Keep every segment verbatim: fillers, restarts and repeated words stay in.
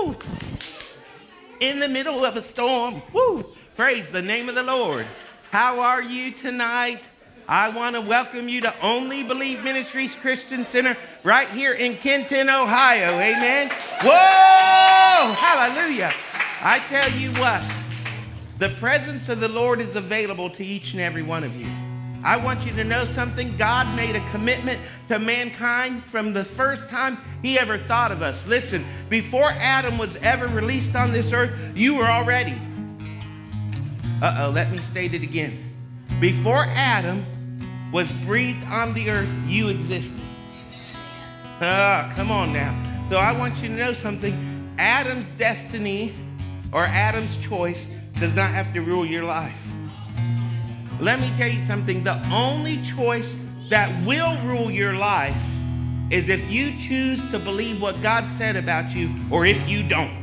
Woo! In the middle of a storm. Woo! Praise the name of the Lord. How are you tonight? I want to welcome you to Only Believe Ministries Christian Center right here in Kenton, Ohio. Amen. Whoa! Hallelujah. I tell you what, the presence of the Lord is available to each and every one of you. I want you to know something. God made a commitment to mankind from the first time he ever thought of us. Listen, before Adam was ever released on this earth, you were already. Uh-oh, let me state it again. Before Adam was breathed on the earth, you existed. Ah, come on now. So I want you to know something. Adam's destiny or Adam's choice does not have to rule your life. Let me tell you something. The only choice that will rule your life is if you choose to believe what God said about you or if you don't.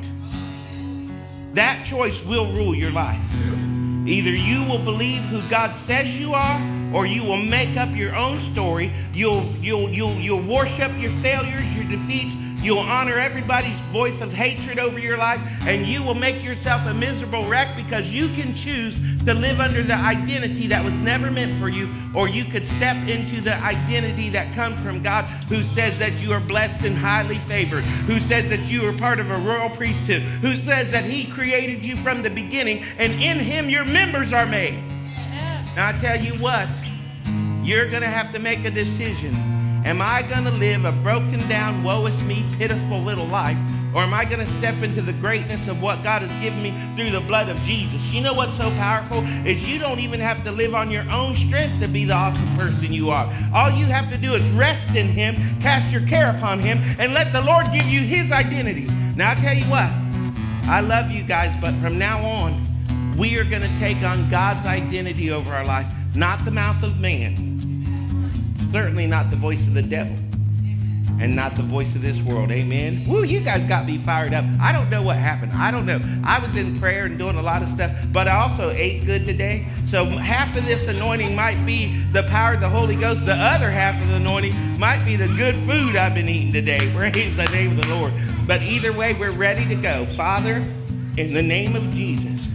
That choice will rule your life. Either you will believe who God says you are, or you will make up your own story. You'll, you'll, you'll, you'll worship your failures, your defeats. You'll honor everybody's voice of hatred over your life, and you will make yourself a miserable wreck because you can choose to live under the identity that was never meant for you, or you could step into the identity that comes from God, who says that you are blessed and highly favored, who says that you are part of a royal priesthood, who says that he created you from the beginning, and in him your members are made. Now I tell you what, you're going to have to make a decision. Am I going to live a broken down, woe is me, pitiful little life? Or am I going to step into the greatness of what God has given me through the blood of Jesus? You know what's so powerful is you don't even have to live on your own strength to be the awesome person you are. All you have to do is rest in him, cast your care upon him, and let the Lord give you his identity. Now, I tell you what, I love you guys, but from now on, we are going to take on God's identity over our life, not the mouth of man. Certainly not the voice of the devil and not the voice of this world. Amen. Woo, you guys got me fired up. I don't know what happened. I don't know. I was in prayer and doing a lot of stuff, but I also ate good today. So half of this anointing might be the power of the Holy Ghost. The other half of the anointing might be the good food I've been eating today. Praise the name of the Lord. But either way, we're ready to go. Father, in the name of Jesus.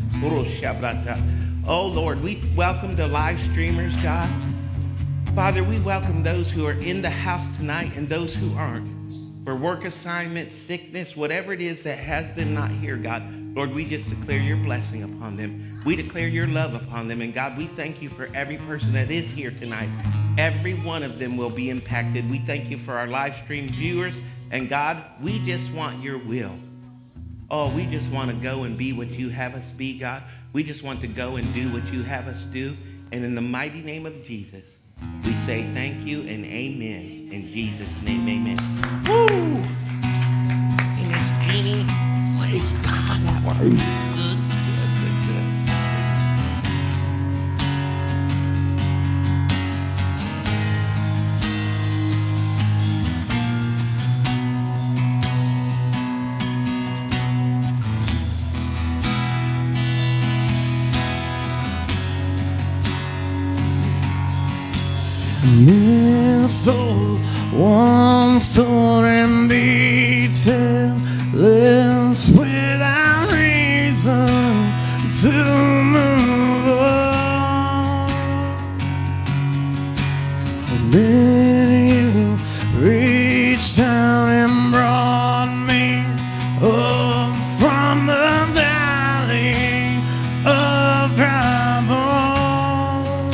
Oh, Lord, we welcome the live streamers, God. Father, we welcome those who are in the house tonight and those who aren't. For work assignments, sickness, whatever it is that has them not here, God, Lord, we just declare your blessing upon them. We declare your love upon them. And God, we thank you for every person that is here tonight. Every one of them will be impacted. We thank you for our live stream viewers. And God, we just want your will. Oh, we just want to go and be what you have us be, God. We just want to go and do what you have us do. And in the mighty name of Jesus, we say thank you and amen. In Jesus' name, amen. Woo! And Miss Jeannie, praise God. How are you? Good, good, good, good. This soul once torn and beaten, lives without reason to move on. And then you reached down and brought me up from the valley of dry bones.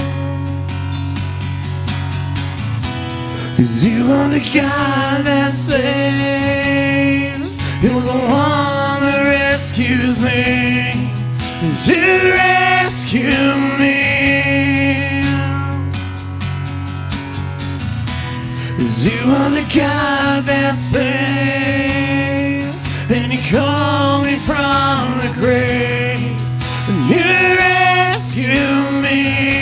'Cause you are the God that saves. You're the one that rescues me. You rescue me. 'Cause you are the God that saves. And you call me from the grave. And you rescue me.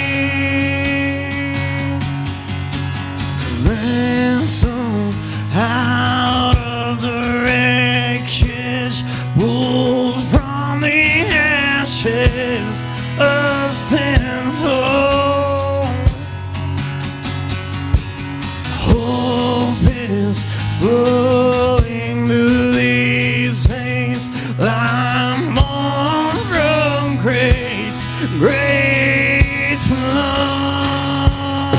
Ransom out of the wreckage, pulled from the ashes of sin's home. Hope is flowing through these veins I'm born from grace, grace alone.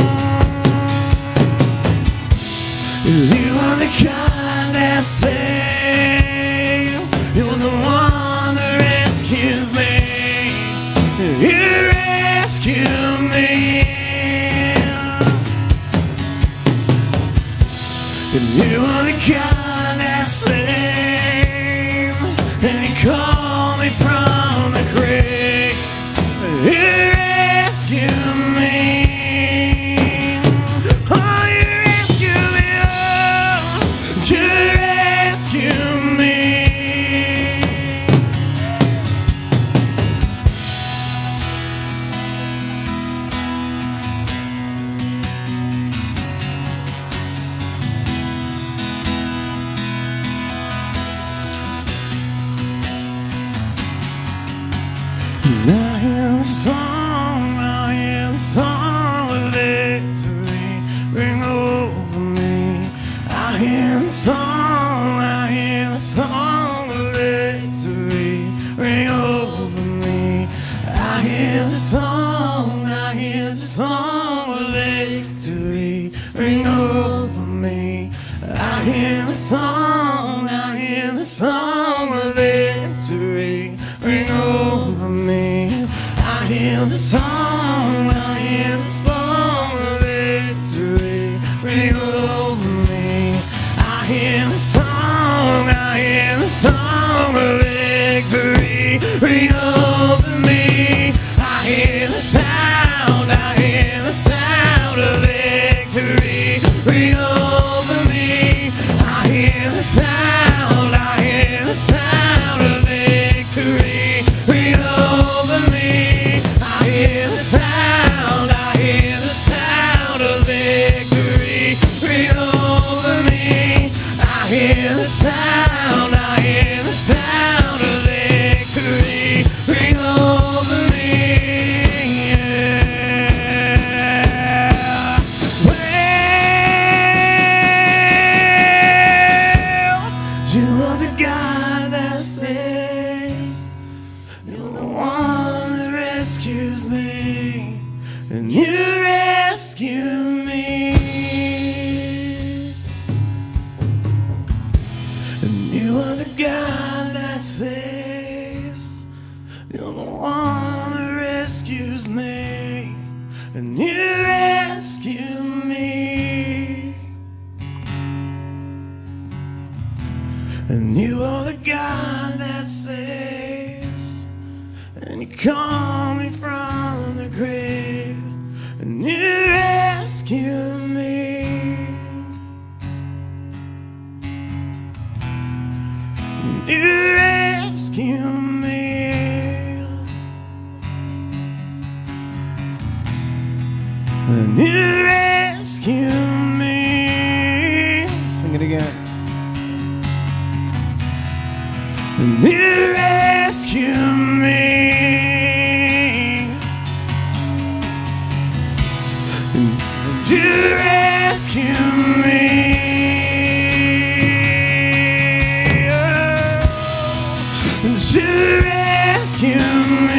You are the God that saves. You're the one that rescues me. You rescue me. And you are the God that saves, and you call me from the grave. You rescue me. Oh, you rescue me. Oh, you rescue me. I hear the song, I hear the song of victory ring over me. I hear the song, I hear the song of victory ring over me. I hear the song, I hear the song of victory ring over me. I hear the song, I hear the song of victory ring over me. I hear the song, I hear the song of victory ring over me. I hear the song, I hear the song of victory ring over me. I hear the sound, I hear the sound of victory ring over me. I hear the sound, I hear the sound of victory ring over me. I hear the sound, I hear the sound of victory ring over me. I hear the sound, I hear the sound of victory ring over me. Yeah. Well, you are the God that saves. You're the one that rescues me, and you rescue me. And you are the God that saves. You're the one that rescues me, and you rescue me. And you are the God that saves, and you call me from the grave, and you rescue me. And you rescue me. And you rescue me. Sing it again. And you rescue me. And you rescue me. Oh, and you rescue me.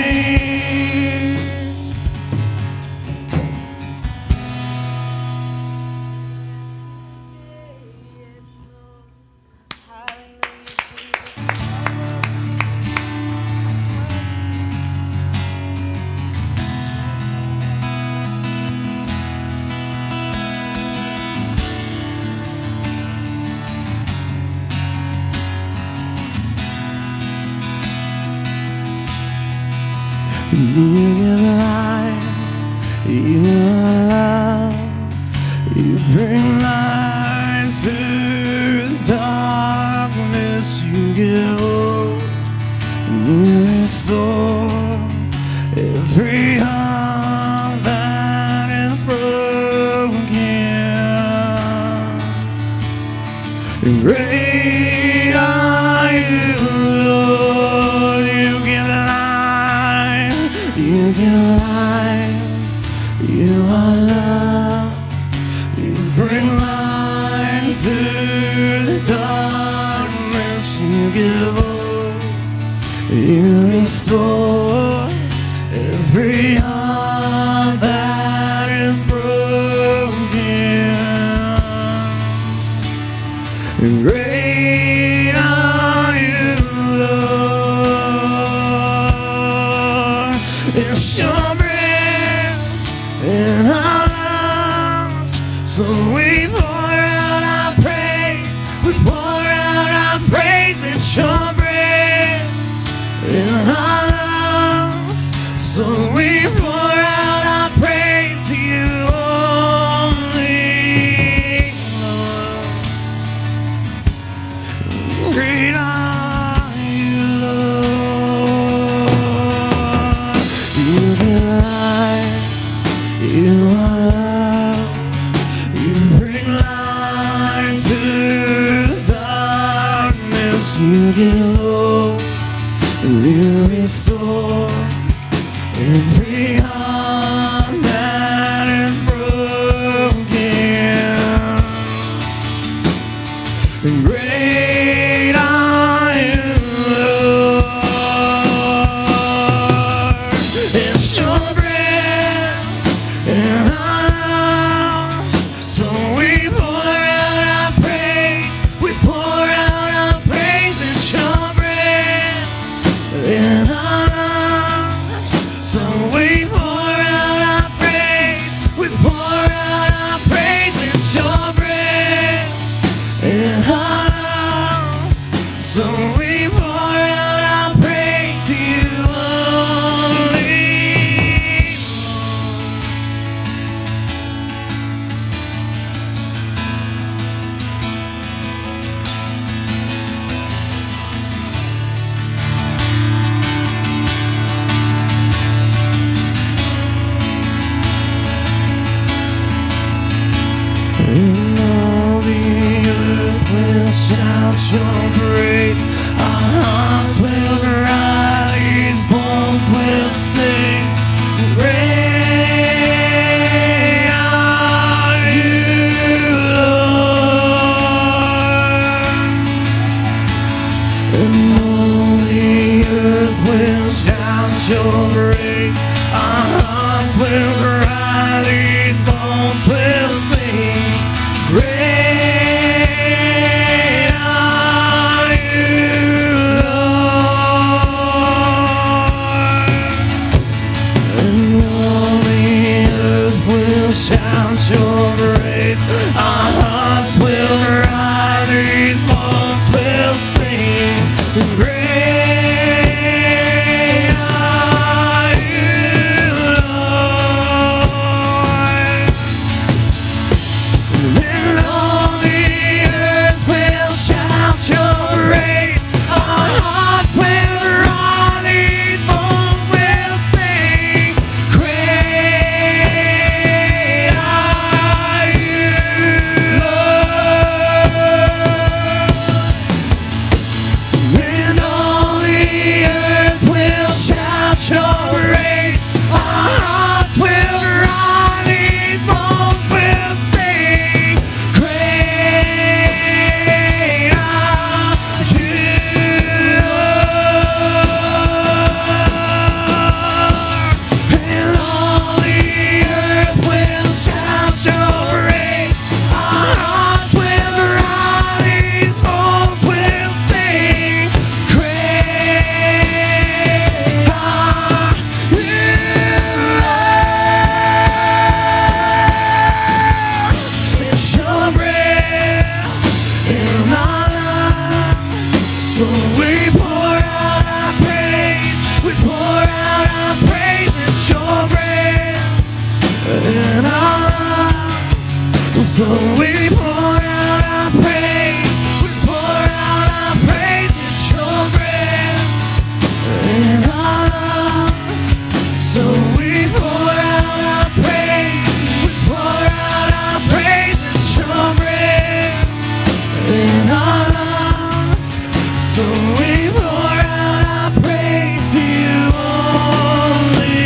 You give life, you are love, you bring light to the darkness, you give hope, and you restore every heart that is broken. And great are you, Lord, you give life, you give life, you are love, you bring light to the darkness, you give hope. You restore every heart that is broken. Great are you, Lord. It's your breath in our lungs, so we pour out our praise. We pour out our praise. It's your breath in our lungs, so we pour out our praise to you only, Lord. Great are you, Lord. You give life, you are love, you bring light to the darkness. You give hope, you restore every heart that is broken. Great are you, Lord. It's your breath in our lungs, so we pour out our praise. We pour out our praise. It's your breath in our lungs, so we pour out our praise. We pour out our praise. It's your breath in our lungs, so we pour out our praise to you only. And all the earth will shout your praise. Our hearts will cry, these bones will sing. Great are you, Lord. And all the earth will shout your praise. Our hearts will cry, these bones will sing. Great are you, Lord. And all the earth will shout your praise. Our hearts will cry, these bones will sing. Great are you, Lord. And all the earth will shout your praise. Our hearts will cry, these bones will sing. Great are you, Lord. And all the earth will shout your praise. Our hearts will cry, these bones will sing. Great are you, Lord. And all the earth will shout your praise. Our hearts will cry, these bones will sing. Great are you, Lord. It's your breath in our lungs, so we pour out our praise. We pour out our praise. It's your breath in our lungs, so we pour out our praise. We pour out our praise. It's your breath in our lungs, so we pour out our praise. We pour out our praise. It's your breath in our lungs, so we pour out our praise to you only.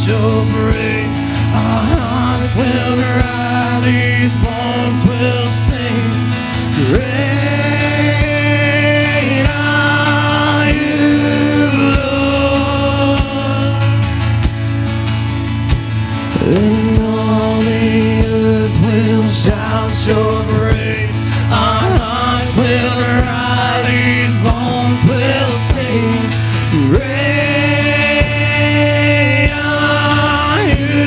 your praise. Our hearts will cry, these bones will sing. Great are you, Lord. And all the earth will shout your praise. Our hearts will cry, these bones will sing. Great are you,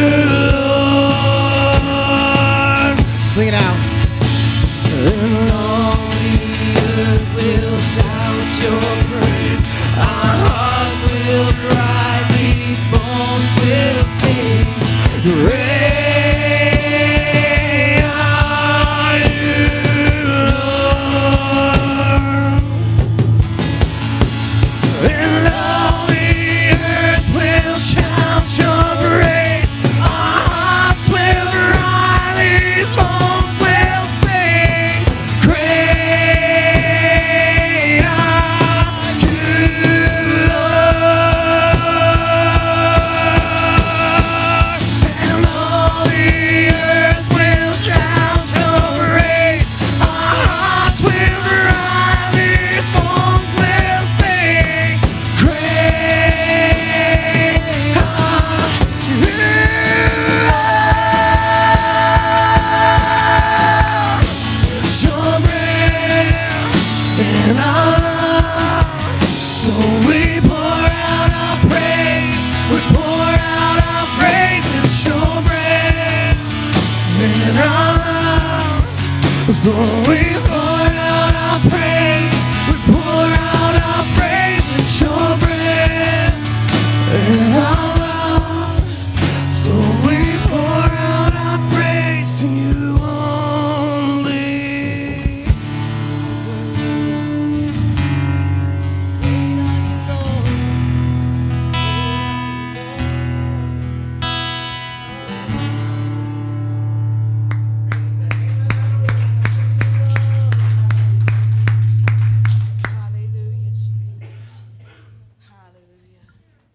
Lord. Sing it out. And all the earth will shout your praise. Our hearts will cry, these bones will sing. Great are you, Lord. And all the earth will shout your praise. Our hearts will cry, these bones will sing. Great are you, Lord. And all the earth will shout your praise. Our hearts will cry, these bones will sing. Great are you, Lord. Your breath in our lungs. So we pour out our praise. We pour out our praise. It's your breath in our lungs. So we pour out our praise. We pour out our praise. It's your breath in our lungs. So we pour out our praise to you only. Hallelujah, Jesus. Hallelujah.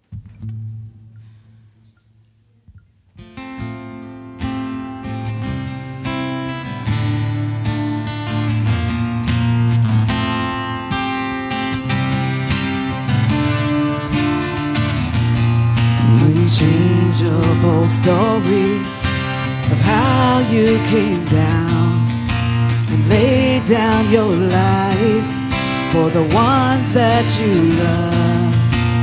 Unchangeable story of how you came down and laid down your life for the ones that you love.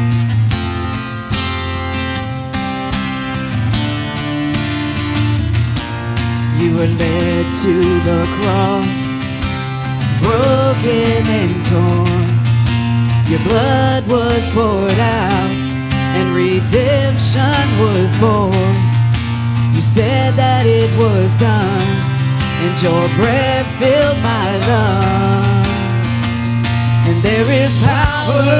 You were led to the cross, broken and torn. Your blood was poured out and redemption was born. You said that it was done, and your breath filled my lungs. And there is power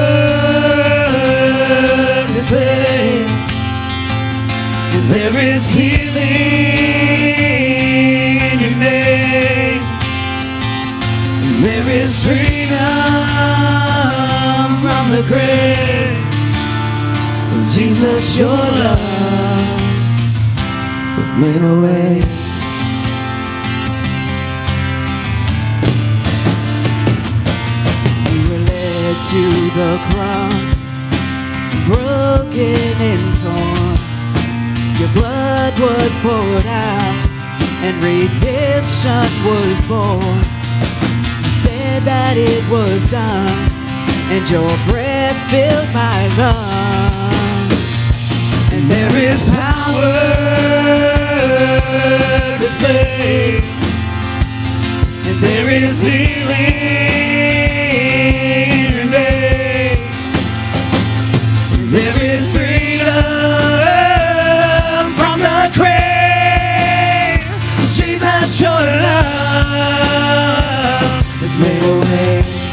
to save, and there is healing in your name, and there is freedom from the grave. Jesus, your love has made a way. You were led to the cross, broken and torn. Your blood was poured out and redemption was born. You said that it was done, and your breath filled my lungs. And there is power to save, and there is healing in your name, and there is freedom from the grave. Jesus, your love has made a way.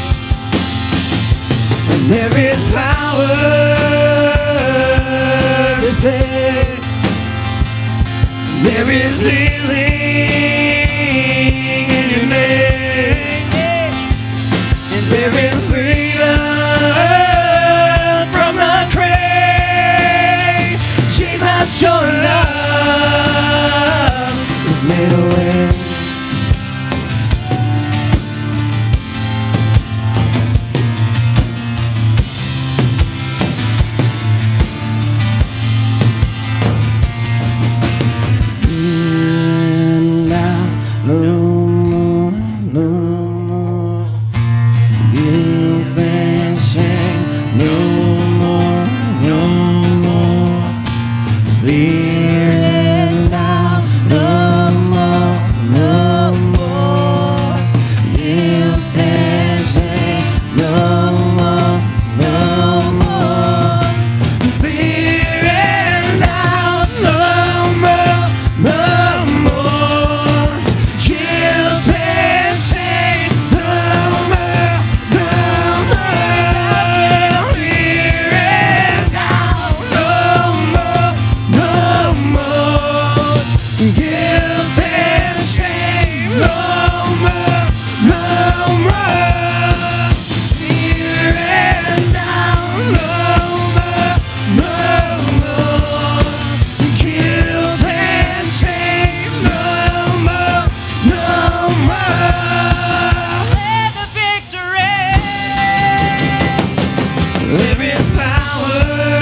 And there is power to save. There is healing in your name, and there is freedom from the grave. Jesus, made a way. And now no more, no more guilt and shame, no more, no more fear and doubt, no more, no more guilt and shame, no more, no more fear and doubt, no more, no more guilt and shame, no more, no more fear and doubt, no more, no more guilt and shame, no more, no more fear and doubt, no more, no more guilt and shame, no more, no more. Let the victory. There is power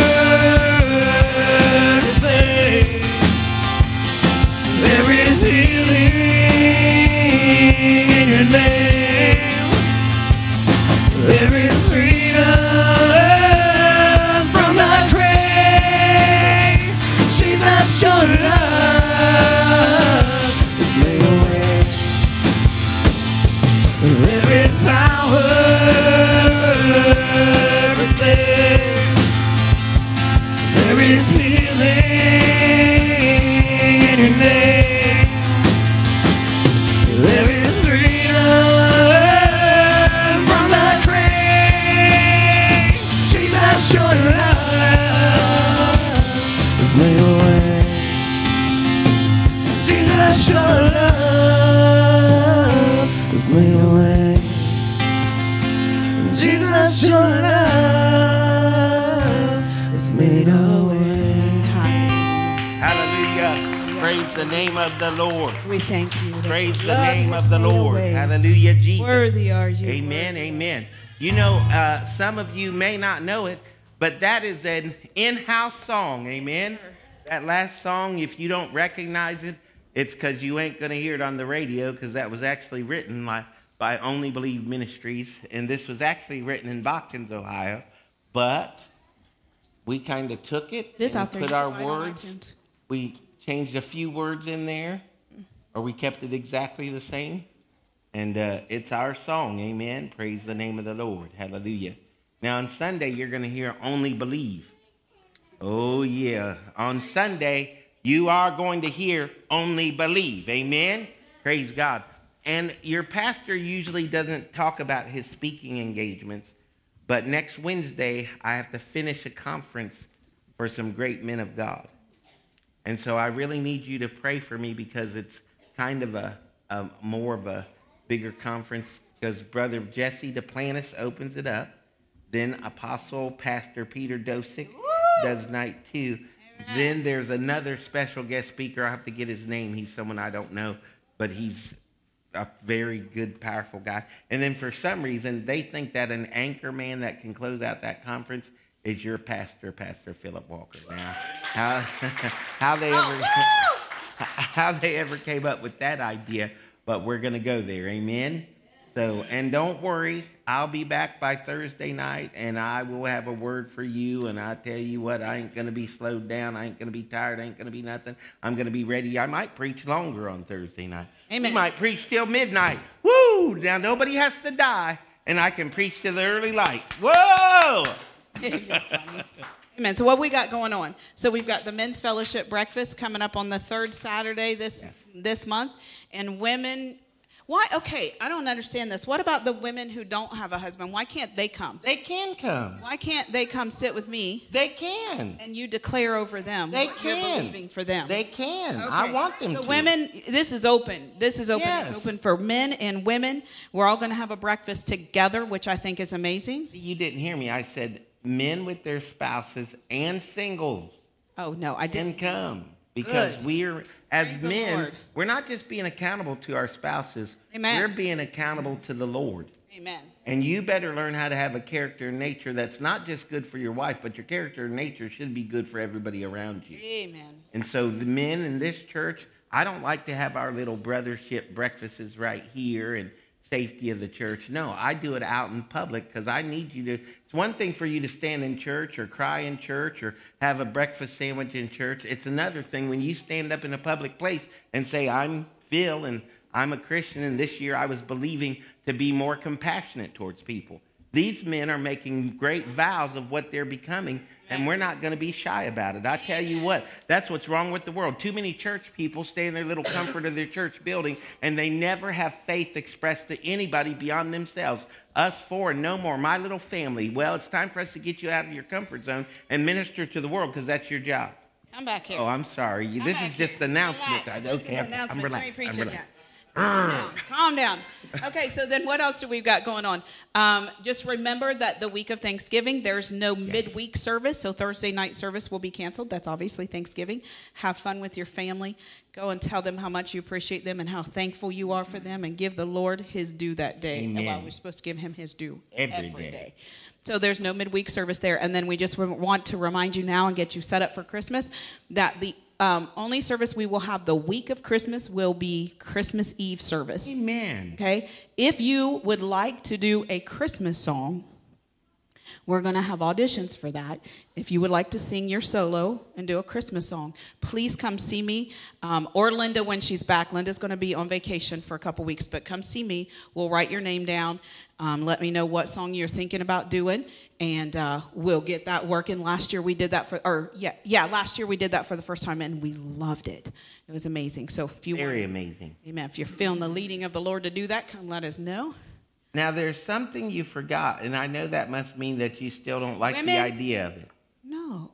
to save. There is healing in your name. There is freedom from the grave. Jesus, your love is made a way. There is power to save. There is healing in your name. There is freedom from the grave. Jesus, your love is made a way. Jesus, your love is made a way. Jesus, your love is made a way. Hallelujah. Praise the name of the Lord. We thank you. that Praise your the love name has of the made a Lord. way. Hallelujah, Jesus. Worthy are you. Amen, worthy. amen. You know, uh, some of you may not know it, but that is an in-house song, amen? That last song, if you don't recognize it, it's because you ain't going to hear it on the radio, because that was actually written by, by Only Believe Ministries, and this was actually written in Watkins, Ohio, but we kind of took it It is and out there. put You our can find it on words. iTunes. We changed a few words in there, or we kept it exactly the same. And uh, it's our song, amen. Praise the name of the Lord. Hallelujah. Now, on Sunday, you're going to hear Only Believe. Oh, yeah. On Sunday, you are going to hear Only Believe. Amen. Praise God. And your pastor usually doesn't talk about his speaking engagements, but next Wednesday, I have to finish a conference for some great men of God. And so I really need you to pray for me because it's kind of a, a more of a bigger conference because Brother Jesse Duplantis opens it up. Then Apostle Pastor Peter Dosick does night two. Amen. Then there's another special guest speaker. I have to get his name. He's someone I don't know, but he's a very good, powerful guy. And then for some reason, they think that an anchor man that can close out that conference is your pastor, Pastor Philip Walker. Now, how, how they ever how they ever came up with that idea, but we're going to go there. Amen. So, and don't worry, I'll be back by Thursday night, and I will have a word for you, and I tell you what, I ain't going to be slowed down. I ain't going to be tired. I ain't going to be nothing. I'm going to be ready. I might preach longer on Thursday night. Amen. We might preach till midnight. Woo! Now, nobody has to die, and I can preach till the early light. Whoa! Amen. So what we got going on? So we've got the men's fellowship breakfast coming up on the third Saturday this Yes. this month, and women. Why? Okay, I don't understand this. What about the women who don't have a husband? Why can't they come? They can come. Why can't they come sit with me They can. and you declare over them They what can. you're believing for them? They can. Okay. I want them so to. women, this is open. This is open. Yes. It's open for men and women. We're all going to have a breakfast together, which I think is amazing. See, you didn't hear me. I said men with their spouses and singles Oh no, I can didn't. come. Because Good. we're, as Praise the men, Lord. we're not just being accountable to our spouses. Amen. We're being accountable to the Lord. Amen. And you better learn how to have a character and nature that's not just good for your wife, but your character and nature should be good for everybody around you. Amen. And so the men in this church, I don't like to have our little brothership breakfasts right here and safety of the church. No, I do it out in public because I need you to. It's one thing for you to stand in church or cry in church or have a breakfast sandwich in church. It's another thing when you stand up in a public place and say, I'm Phil and I'm a Christian, and this year I was believing to be more compassionate towards people. These men are making great vows of what they're becoming, and we're not going to be shy about it. I tell you what, that's what's wrong with the world. Too many church people stay in their little comfort of their church building, and they never have faith expressed to anybody beyond themselves. Us four and no more, my little family. Well, it's time for us to get you out of your comfort zone and minister to the world because that's your job. Come back here. Oh, I'm sorry. Come this back is just here. an announcement. Relax. I- This okay, is I'm- an announcement. I'm You relaxed. ain't preaching I'm relaxed. yet. Calm down. Calm down. Okay, so then what else do we've got going on? Um, just remember that the week of Thanksgiving, there's no midweek service, so Thursday night service will be canceled. That's obviously Thanksgiving. Have fun with your family. Go and tell them how much you appreciate them and how thankful you are for them, and give the Lord his due that day. Amen. Well, we're supposed to give him his due Every every day. day. So there's no midweek service there. And then we just want to remind you now and get you set up for Christmas that the um, only service we will have the week of Christmas will be Christmas Eve service. Amen. Okay? If you would like to do a Christmas song, we're going to have auditions for that. If you would like to sing your solo and do a Christmas song, please come see me. Um, or Linda when she's back. Linda's going to be on vacation for a couple weeks, but come see me. We'll write your name down. Um, let me know what song you're thinking about doing, and uh, we'll get that working. Last year we did that for, or yeah, yeah, last year we did that for the first time, and we loved it. It was amazing. So if you Very want, amazing. amen. If you're feeling the leading of the Lord to do that, come let us know. Now, there's something you forgot, and I know that must mean that you still don't like the Women's- idea of it. No.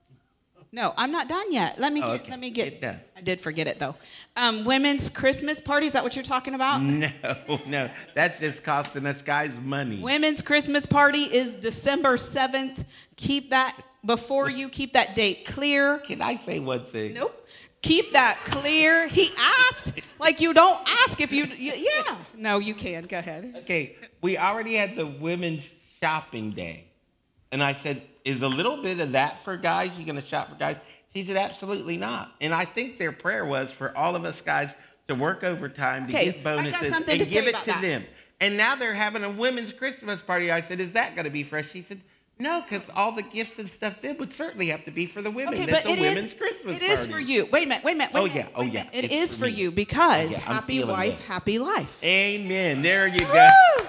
No, I'm not done yet. Let me Oh, get, okay. let me get, Get done. I did forget it though. Um, women's Christmas party, is that what you're talking about? No, no. That's just costing us guys money. Women's Christmas party is December seventh. Keep that before you keep that date clear. Can I say one thing? Nope. Keep that clear. He asked like you don't ask if you, you yeah. No, you can. Go ahead. Okay, we already had the women's shopping day. And I said, is a little bit of that for guys? You going to shop for guys? She said, absolutely not. And I think their prayer was for all of us guys to work overtime to Okay, get I got bonuses something and to give say it about to that. them. And now they're having a women's Christmas party. I said, is that going to be fresh? She said, no, because all the gifts and stuff then would certainly have to be for the women. Okay, That's but a it women's is, Christmas it party. is for you. Wait a minute, wait a minute. Wait Oh, a minute, yeah, oh, wait a yeah, minute. It it's is for for me. you because Yeah, I'm happy feeling wife, it. happy life. Amen. There you go. Woo!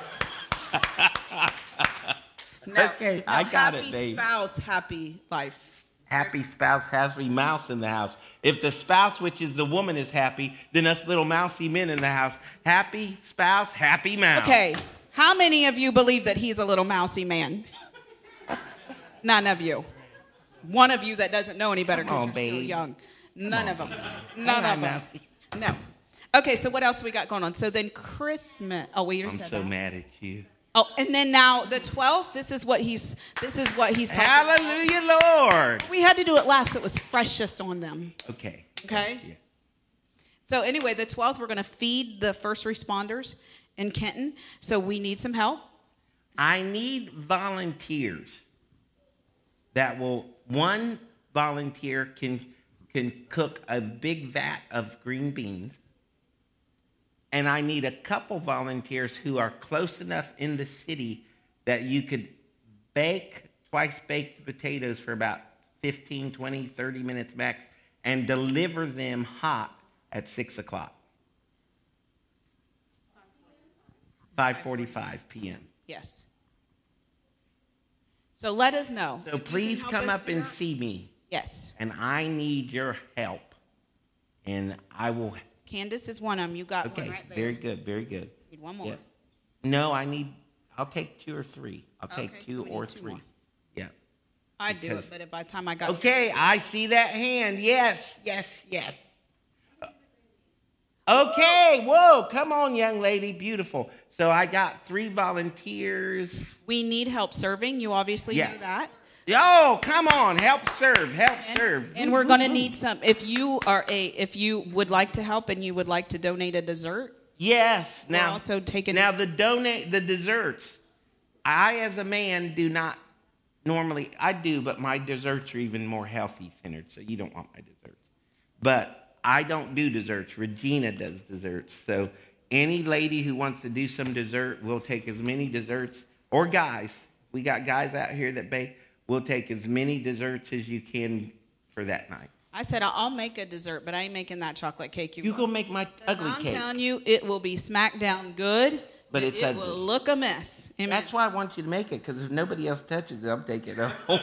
No, Okay, no, I got happy it, babe. spouse, happy life. Happy spouse, happy mouse in the house. If the spouse, which is the woman, is happy, then us little mousy men in the house. Happy spouse, happy mouse. Okay, how many of you believe that he's a little mousy man? None of you. One of you that doesn't know any better Come on, because you're still babe. young. None of them. All None right, of them. mousy. No. Okay, so what else we got going on? So then Christmas. Oh, we already I'm said so that. mad at you. Oh, and then now the twelfth. This is what he's. This is what he's talking about. Hallelujah, Lord. We had to do it last, so it was freshest on them. Okay. Okay. Yeah. So anyway, the twelfth, we're going to feed the first responders in Kenton. So we need some help. I need volunteers that will, one volunteer can can cook a big vat of green beans. And I need a couple volunteers who are close enough in the city that you could bake twice baked potatoes for about fifteen, twenty, thirty minutes max and deliver them hot at six o'clock. five forty-five p.m. Yes. So let us know. So If you can please help come us up do and that. see me. Yes. And I need your help. And I will. Candace is one of them. You got Okay, one right there. very good, very good. Need one more. Yeah. No, I need, I'll take two or three. I'll take Okay, two so we or need two three. more. Yeah. I'd do Because- it, but by the time I got Okay, I see that hand. Yes, yes, yes. Okay, whoa, come on, young lady. Beautiful. So I got three volunteers. we need help serving. You obviously Yeah. know that. Oh, come on. Help serve. Help And, serve. and we're going to need some. If you are a, if you would like to help and you would like to donate a dessert, Yes. we're Now, also taking. now the donate the desserts. I, as a man, do not normally. I do, but my desserts are even more healthy centered. So you don't want my desserts. But I don't do desserts. Regina does desserts. So any lady who wants to do some dessert, we'll take as many desserts. Or guys, we got guys out here that bake. We'll take as many desserts as you can for that night. I said I'll make a dessert, but I ain't making that chocolate cake. You, You go make my ugly I'm cake. telling you, it will be smacked down good, But it's it ugly. will look a mess. Amen. That's why I want you to make it, because if nobody else touches it, I'm taking it home.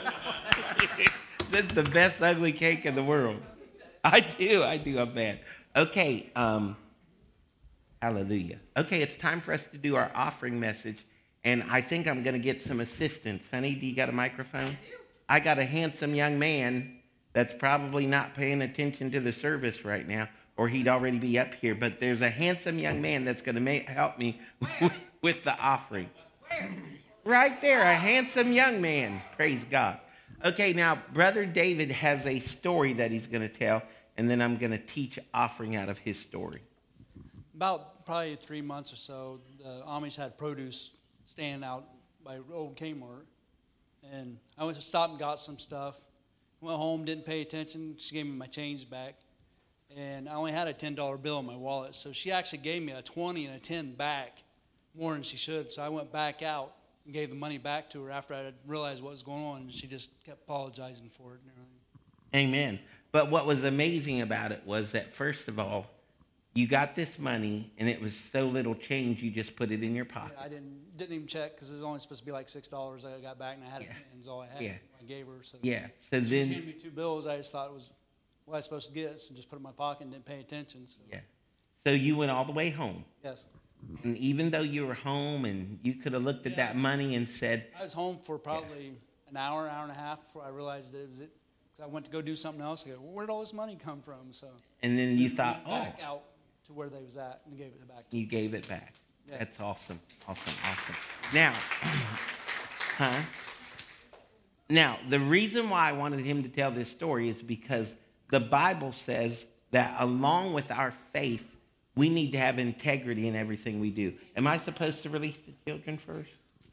That's the best ugly cake in the world. I do. I do. I'm bad. Okay. Um, hallelujah. Okay, it's time for us to do our offering message. And I think I'm going to get some assistance. Honey, do you got a microphone? I got a handsome young man that's probably not paying attention to the service right now, or he'd already be up here. But there's a handsome young man that's going to make, help me with, with the offering. Right there, a handsome young man. Praise God. Okay, now, Brother David has a story that he's going to tell, and then I'm going to teach offering out of his story. About probably three months or so, the Amish had produce standing out by old Kmart. And I went to stop and got some stuff. Went home, didn't pay attention. She gave me my change back. And I only had a ten dollar bill in my wallet. So she actually gave me a twenty and a ten back, more than she should. So I went back out and gave the money back to her after I had realized what was going on. And she just kept apologizing for it and everything. Amen. But what was amazing about it was that, first of all, you got this money, and it was so little change, you just put it in your pocket. Yeah, I didn't didn't even check because it was only supposed to be like six dollars. I got back and I had Yeah. a ten is all I had. Yeah. I gave her. So Yeah. So she then, handed me two bills. I just thought it was what I was supposed to get, so just put it in my pocket and didn't pay attention. So. yeah. So you went all the way home. Yes. And even though you were home and you could have looked at that Yes. money and said, I was home for probably an hour, hour and a half before I realized it was it. Because I went to go do something else. I go, well, where did all this money come from? So. and then you thought, Went oh, back out to where they was at and gave it back to you gave it back. Yeah. That's awesome. Awesome. Awesome. Now, huh? Now, the reason why I wanted him to tell this story is because the Bible says that along with our faith, we need to have integrity in everything we do. Am I supposed to release the children first?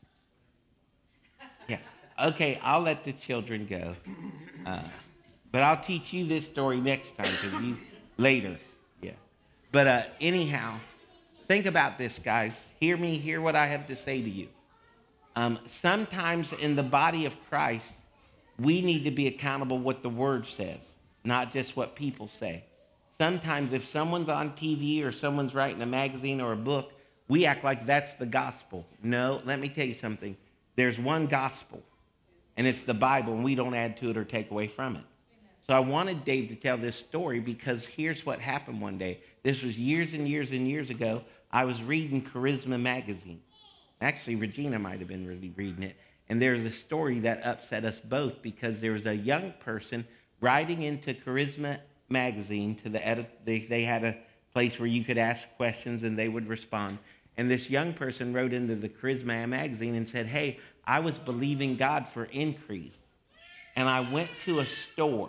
Yeah. Okay, I'll let the children go. Uh, but I'll teach you this story next time, because you later. Yeah. But uh, anyhow, think about this, guys. Hear me, hear what I have to say to you. Um, sometimes in the body of Christ, we need to be accountable what the Word says, not just what people say. Sometimes if someone's on T V or someone's writing a magazine or a book, we act like that's the gospel. No, let me tell you something. There's one gospel, and it's the Bible, and we don't add to it or take away from it. So I wanted Dave to tell this story because here's what happened one day. This was years and years and years ago. I was reading Charisma magazine. Actually, Regina might have been really reading it. And there's a story that upset us both because there was a young person writing into Charisma magazine to the edit. They, they had a place where you could ask questions and they would respond. And this young person wrote into the Charisma magazine and said, hey, I was believing God for increase. And I went to a store.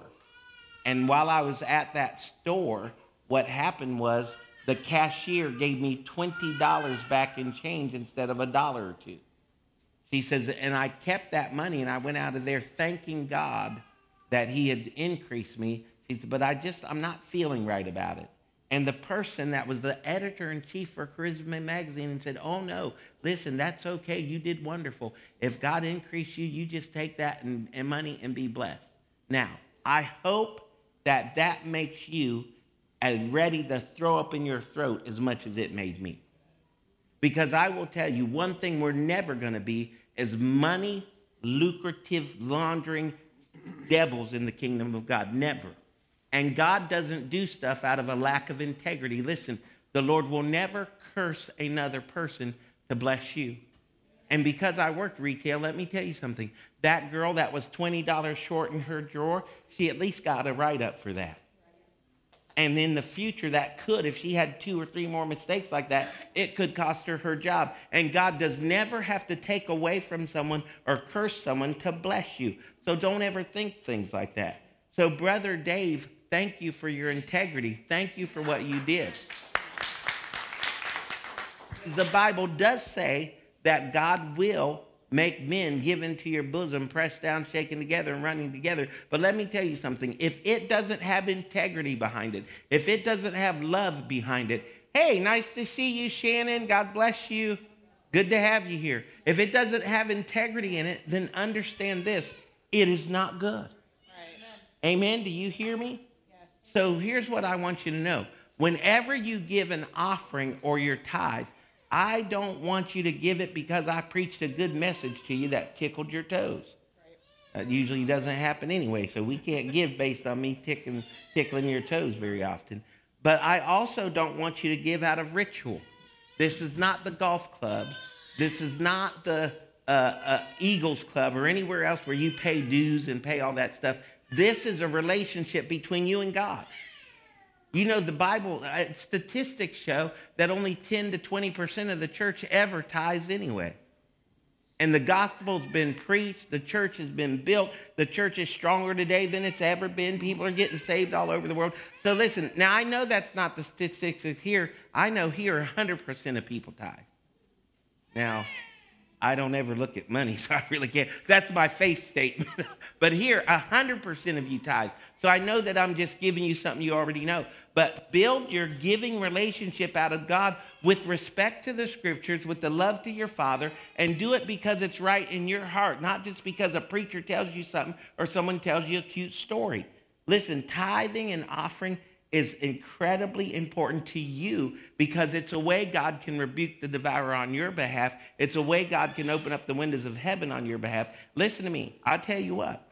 And while I was at that store, what happened was the cashier gave me twenty dollars back in change instead of a dollar or two. She says, and I kept that money and I went out of there thanking God that he had increased me. She said, but I just, I'm not feeling right about it. And the person that was the editor-in-chief for Charisma magazine and said, oh no, listen, that's okay. You did wonderful. If God increased you, you just take that and, and money and be blessed. Now, I hope that that makes you as ready to throw up in your throat as much as it made me. Because I will tell you, one thing we're never going to be is money, lucrative, laundering devils in the kingdom of God. Never. And God doesn't do stuff out of a lack of integrity. Listen, the Lord will never curse another person to bless you. And because I worked retail, let me tell you something. That girl that was twenty dollars short in her drawer, she at least got a write-up for that. And in the future, that could, if she had two or three more mistakes like that, it could cost her her job. And God does never have to take away from someone or curse someone to bless you. So don't ever think things like that. So Brother Dave, thank you for your integrity. Thank you for what you did. The Bible does say that God will make men give into your bosom, pressed down, shaken together, and running together. But let me tell you something. If it doesn't have integrity behind it, if it doesn't have love behind it, hey, nice to see you, Shannon. God bless you. Good to have you here. If it doesn't have integrity in it, then understand this. It is not good. Right. Amen. Do you hear me? Yes. So here's what I want you to know. Whenever you give an offering or your tithe, I don't want you to give it because I preached a good message to you that tickled your toes. Right. That usually doesn't happen anyway, so we can't give based on me tickling, tickling your toes very often. But I also don't want you to give out of ritual. This is not the golf club. This is not the uh, uh, Eagles Club or anywhere else where you pay dues and pay all that stuff. This is a relationship between you and God. You know, the Bible, uh, statistics show that only ten to twenty percent of the church ever tithes anyway. And the gospel's been preached. The church has been built. The church is stronger today than it's ever been. People are getting saved all over the world. So listen, now I know that's not the statistics here. I know here one hundred percent of people tithe. Now, I don't ever look at money, so I really can't. That's my faith statement. But here, one hundred percent of you tithe. So I know that I'm just giving you something you already know. But build your giving relationship out of God with respect to the scriptures, with the love to your Father, and do it because it's right in your heart, not just because a preacher tells you something or someone tells you a cute story. Listen, tithing and offering is incredibly important to you because it's a way God can rebuke the devourer on your behalf. It's a way God can open up the windows of heaven on your behalf. Listen to me. I'll tell you what.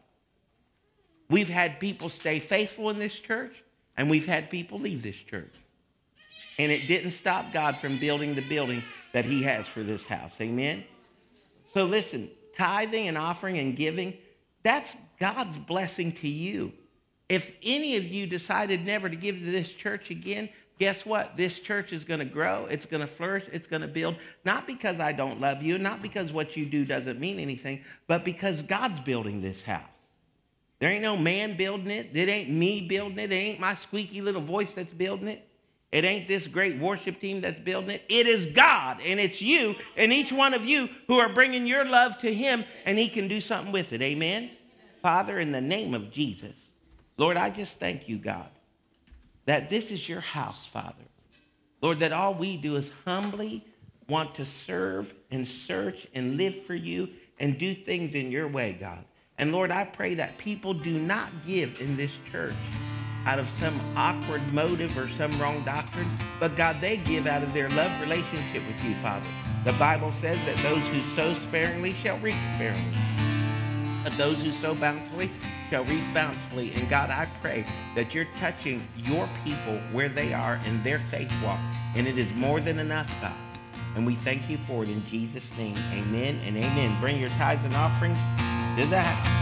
We've had people stay faithful in this church, and we've had people leave this church. And it didn't stop God from building the building that he has for this house. Amen? So listen, tithing and offering and giving, that's God's blessing to you. If any of you decided never to give to this church again, guess what? This church is going to grow. It's going to flourish. It's going to build. Not because I don't love you, not because what you do doesn't mean anything, but because God's building this house. There ain't no man building it. It ain't me building it. It ain't my squeaky little voice that's building it. It ain't this great worship team that's building it. It is God, and it's you and each one of you who are bringing your love to him, and he can do something with it. Amen? Father, in the name of Jesus, Lord, I just thank you, God, that this is your house, Father. Lord, that all we do is humbly want to serve and search and live for you and do things in your way, God. And Lord, I pray that people do not give in this church out of some awkward motive or some wrong doctrine, but God, they give out of their love relationship with you, Father. The Bible says that those who sow sparingly shall reap sparingly, but those who sow bountifully shall reap bountifully. And God, I pray that you're touching your people where they are in their faith walk, and it is more than enough, God. And we thank you for it in Jesus' name. Amen and amen. Bring your tithes and offerings to the house.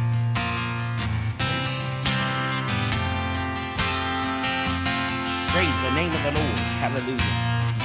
Praise the name of the Lord. Hallelujah.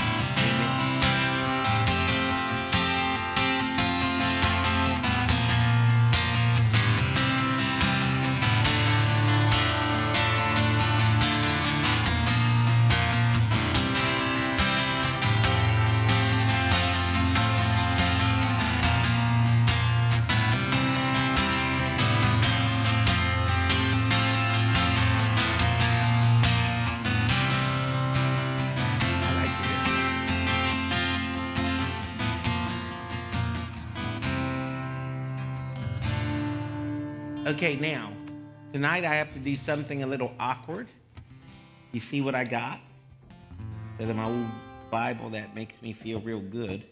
Okay, now, tonight I have to do something a little awkward. You see what I got? Instead of my old Bible that makes me feel real good.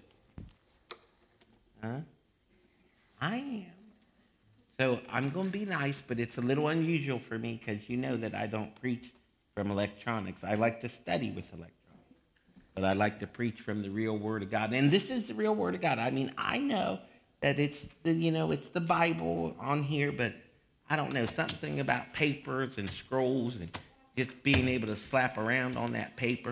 Huh? I am. So I'm going to be nice, but it's a little unusual for me because you know that I don't preach from electronics. I like to study with electronics, but I like to preach from the real Word of God. And this is the real Word of God. I mean, I know that it's the, you know, it's the Bible on here, but I don't know, something about papers and scrolls and just being able to slap around on that paper.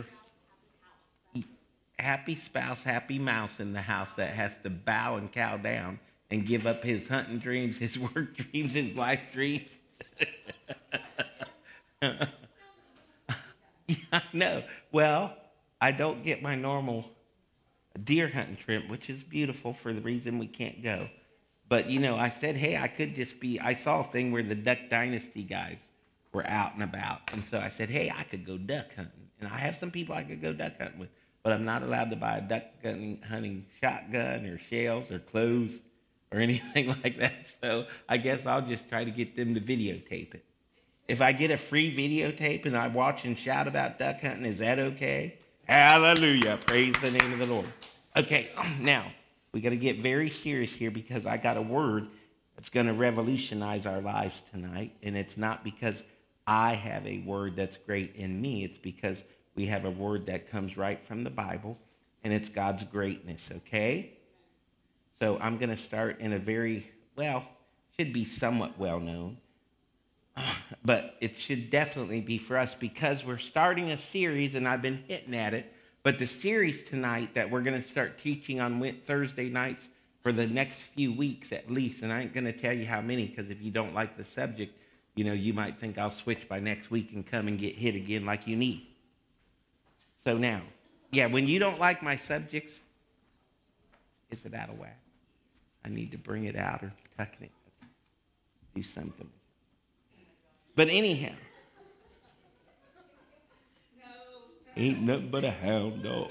Happy spouse, happy mouse in the house that has to bow and cow down and give up his hunting dreams, his work dreams, his life dreams. Yeah, I know. Well, I don't get my normal deer hunting trip, which is beautiful for the reason we can't go. But, you know, I said, hey, I could just be, I saw a thing where the Duck Dynasty guys were out and about. And so I said, hey, I could go duck hunting. And I have some people I could go duck hunting with. But I'm not allowed to buy a duck hunting, hunting shotgun or shells or clothes or anything like that. So I guess I'll just try to get them to videotape it. If I get a free videotape and I watch and shout about duck hunting, is that okay? Hallelujah. Praise the name of the Lord. Okay, now we got to get very serious here because I got a word that's going to revolutionize our lives tonight. And it's not because I have a word that's great in me. It's because we have a word that comes right from the Bible, and it's God's greatness, okay? So I'm going to start in a very, well, should be somewhat well-known, but it should definitely be for us because we're starting a series, and I've been hitting at it, but the series tonight that we're going to start teaching on Thursday nights for the next few weeks at least, and I ain't going to tell you how many because if you don't like the subject, you know, you might think I'll switch by next week and come and get hit again like you need. So now, yeah, when you don't like my subjects, is it out of whack? I need to bring it out or tuck it. Do something. But anyhow, ain't nothing but a hound dog.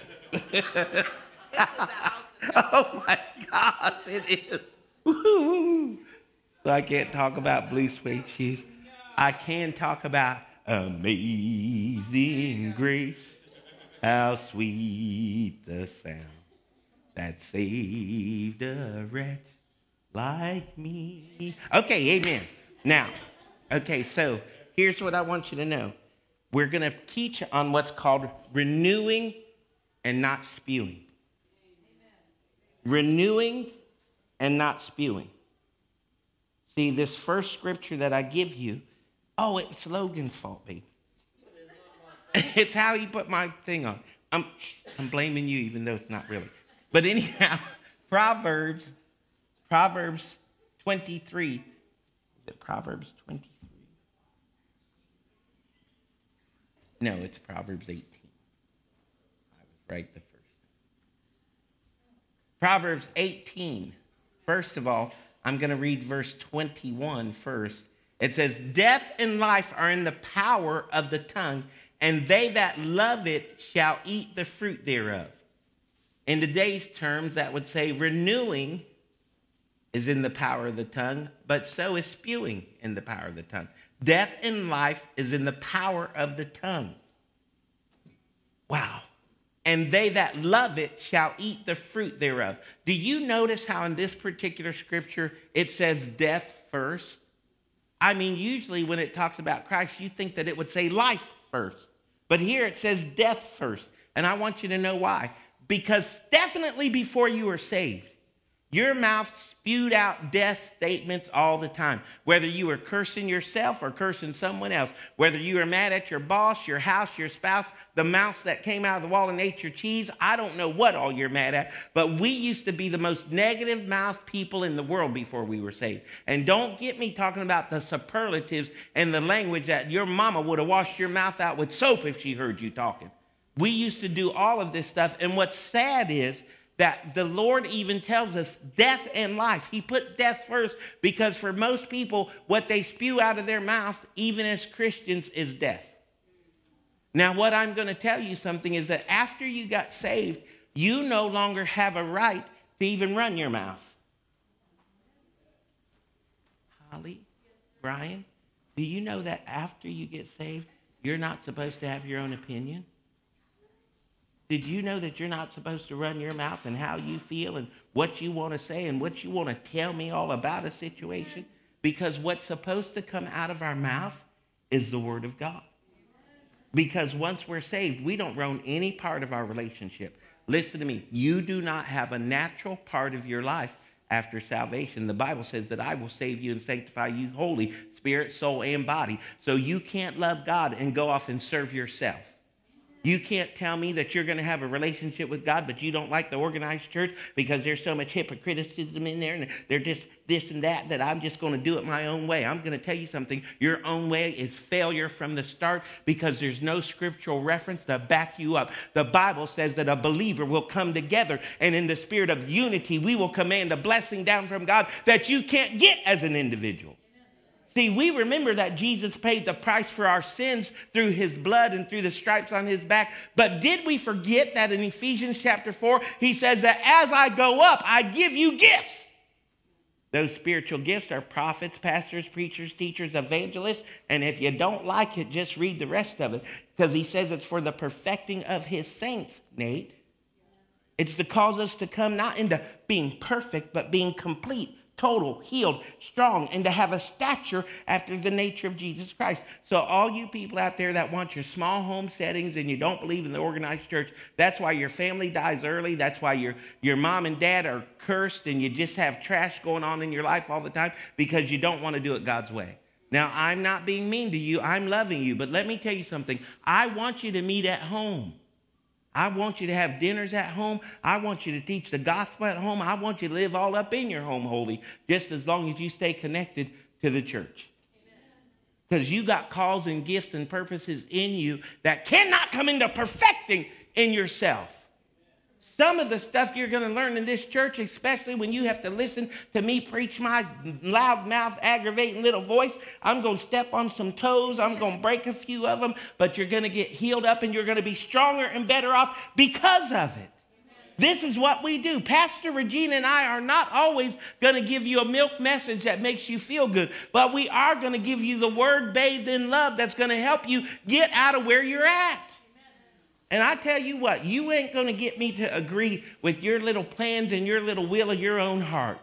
Oh my gosh, it is. Woo-hoo. So I can't talk about blue suede shoes. I can talk about amazing grace. How sweet the sound that saved a wretch like me. Okay, amen. Now, okay, so here's what I want you to know. We're going to teach on what's called renewing and not spewing. Renewing and not spewing. See, this first scripture that I give you, oh, it's Logan's fault, baby. It's how he put my thing on. I'm, I'm blaming you, even though it's not really. But anyhow, Proverbs, Proverbs twenty-three. Is it Proverbs twenty-three? No, it's Proverbs eighteen. I was right the first time. Proverbs eighteen. First of all, I'm going to read verse twenty-one first. It says, death and life are in the power of the tongue, and they that love it shall eat the fruit thereof. In today's terms, that would say renewing is in the power of the tongue, but so is spewing in the power of the tongue. Death and life is in the power of the tongue. Wow. And they that love it shall eat the fruit thereof. Do you notice how in this particular scripture it says death first? I mean, usually when it talks about Christ, you think that it would say life first. But here it says death first. And I want you to know why. Because definitely before you were saved, your mouth spewed out death statements all the time. Whether you were cursing yourself or cursing someone else. Whether you were mad at your boss, your house, your spouse, the mouse that came out of the wall and ate your cheese. I don't know what all you're mad at. But we used to be the most negative mouth people in the world before we were saved. And don't get me talking about the superlatives and the language that your mama would have washed your mouth out with soap if she heard you talking. We used to do all of this stuff. And what's sad is that the Lord even tells us death and life. He put death first because for most people, what they spew out of their mouth, even as Christians, is death. Now, what I'm going to tell you something is that after you got saved, you no longer have a right to even run your mouth. Holly, Brian, do you know that after you get saved, you're not supposed to have your own opinion? Did you know that you're not supposed to run your mouth and how you feel and what you want to say and what you want to tell me all about a situation? Because what's supposed to come out of our mouth is the word of God. Because once we're saved, we don't own any part of our relationship. Listen to me. You do not have a natural part of your life after salvation. The Bible says that I will save you and sanctify you wholly, spirit, soul, and body. So you can't love God and go off and serve yourself. You can't tell me that you're going to have a relationship with God, but you don't like the organized church because there's so much hypocriticism in there and they're just this and that, that I'm just going to do it my own way. I'm going to tell you something. Your own way is failure from the start because there's no scriptural reference to back you up. The Bible says that a believer will come together and in the spirit of unity, we will command a blessing down from God that you can't get as an individual. See, we remember that Jesus paid the price for our sins through his blood and through the stripes on his back. But did we forget that in Ephesians chapter four, he says that as I go up, I give you gifts. Those spiritual gifts are prophets, pastors, preachers, teachers, evangelists. And if you don't like it, just read the rest of it. Because he says it's for the perfecting of his saints, Nate. It's to cause us to come not into being perfect, but being complete, total, healed, strong, and to have a stature after the nature of Jesus Christ. So all you people out there that want your small home settings and you don't believe in the organized church, that's why your family dies early. That's why your, your mom and dad are cursed and you just have trash going on in your life all the time because you don't want to do it God's way. Now, I'm not being mean to you. I'm loving you. But let me tell you something. I want you to meet at home. I want you to have dinners at home. I want you to teach the gospel at home. I want you to live all up in your home holy, just as long as you stay connected to the church. Because you got calls and gifts and purposes in you that cannot come into perfecting in yourself. Some of the stuff you're going to learn in this church, especially when you have to listen to me preach my loudmouth, aggravating little voice, I'm going to step on some toes. I'm going to break a few of them, but you're going to get healed up and you're going to be stronger and better off because of it. This is what we do. Pastor Regina and I are not always going to give you a milk message that makes you feel good, but we are going to give you the word bathed in love that's going to help you get out of where you're at. And I tell you what, you ain't going to get me to agree with your little plans and your little will of your own heart.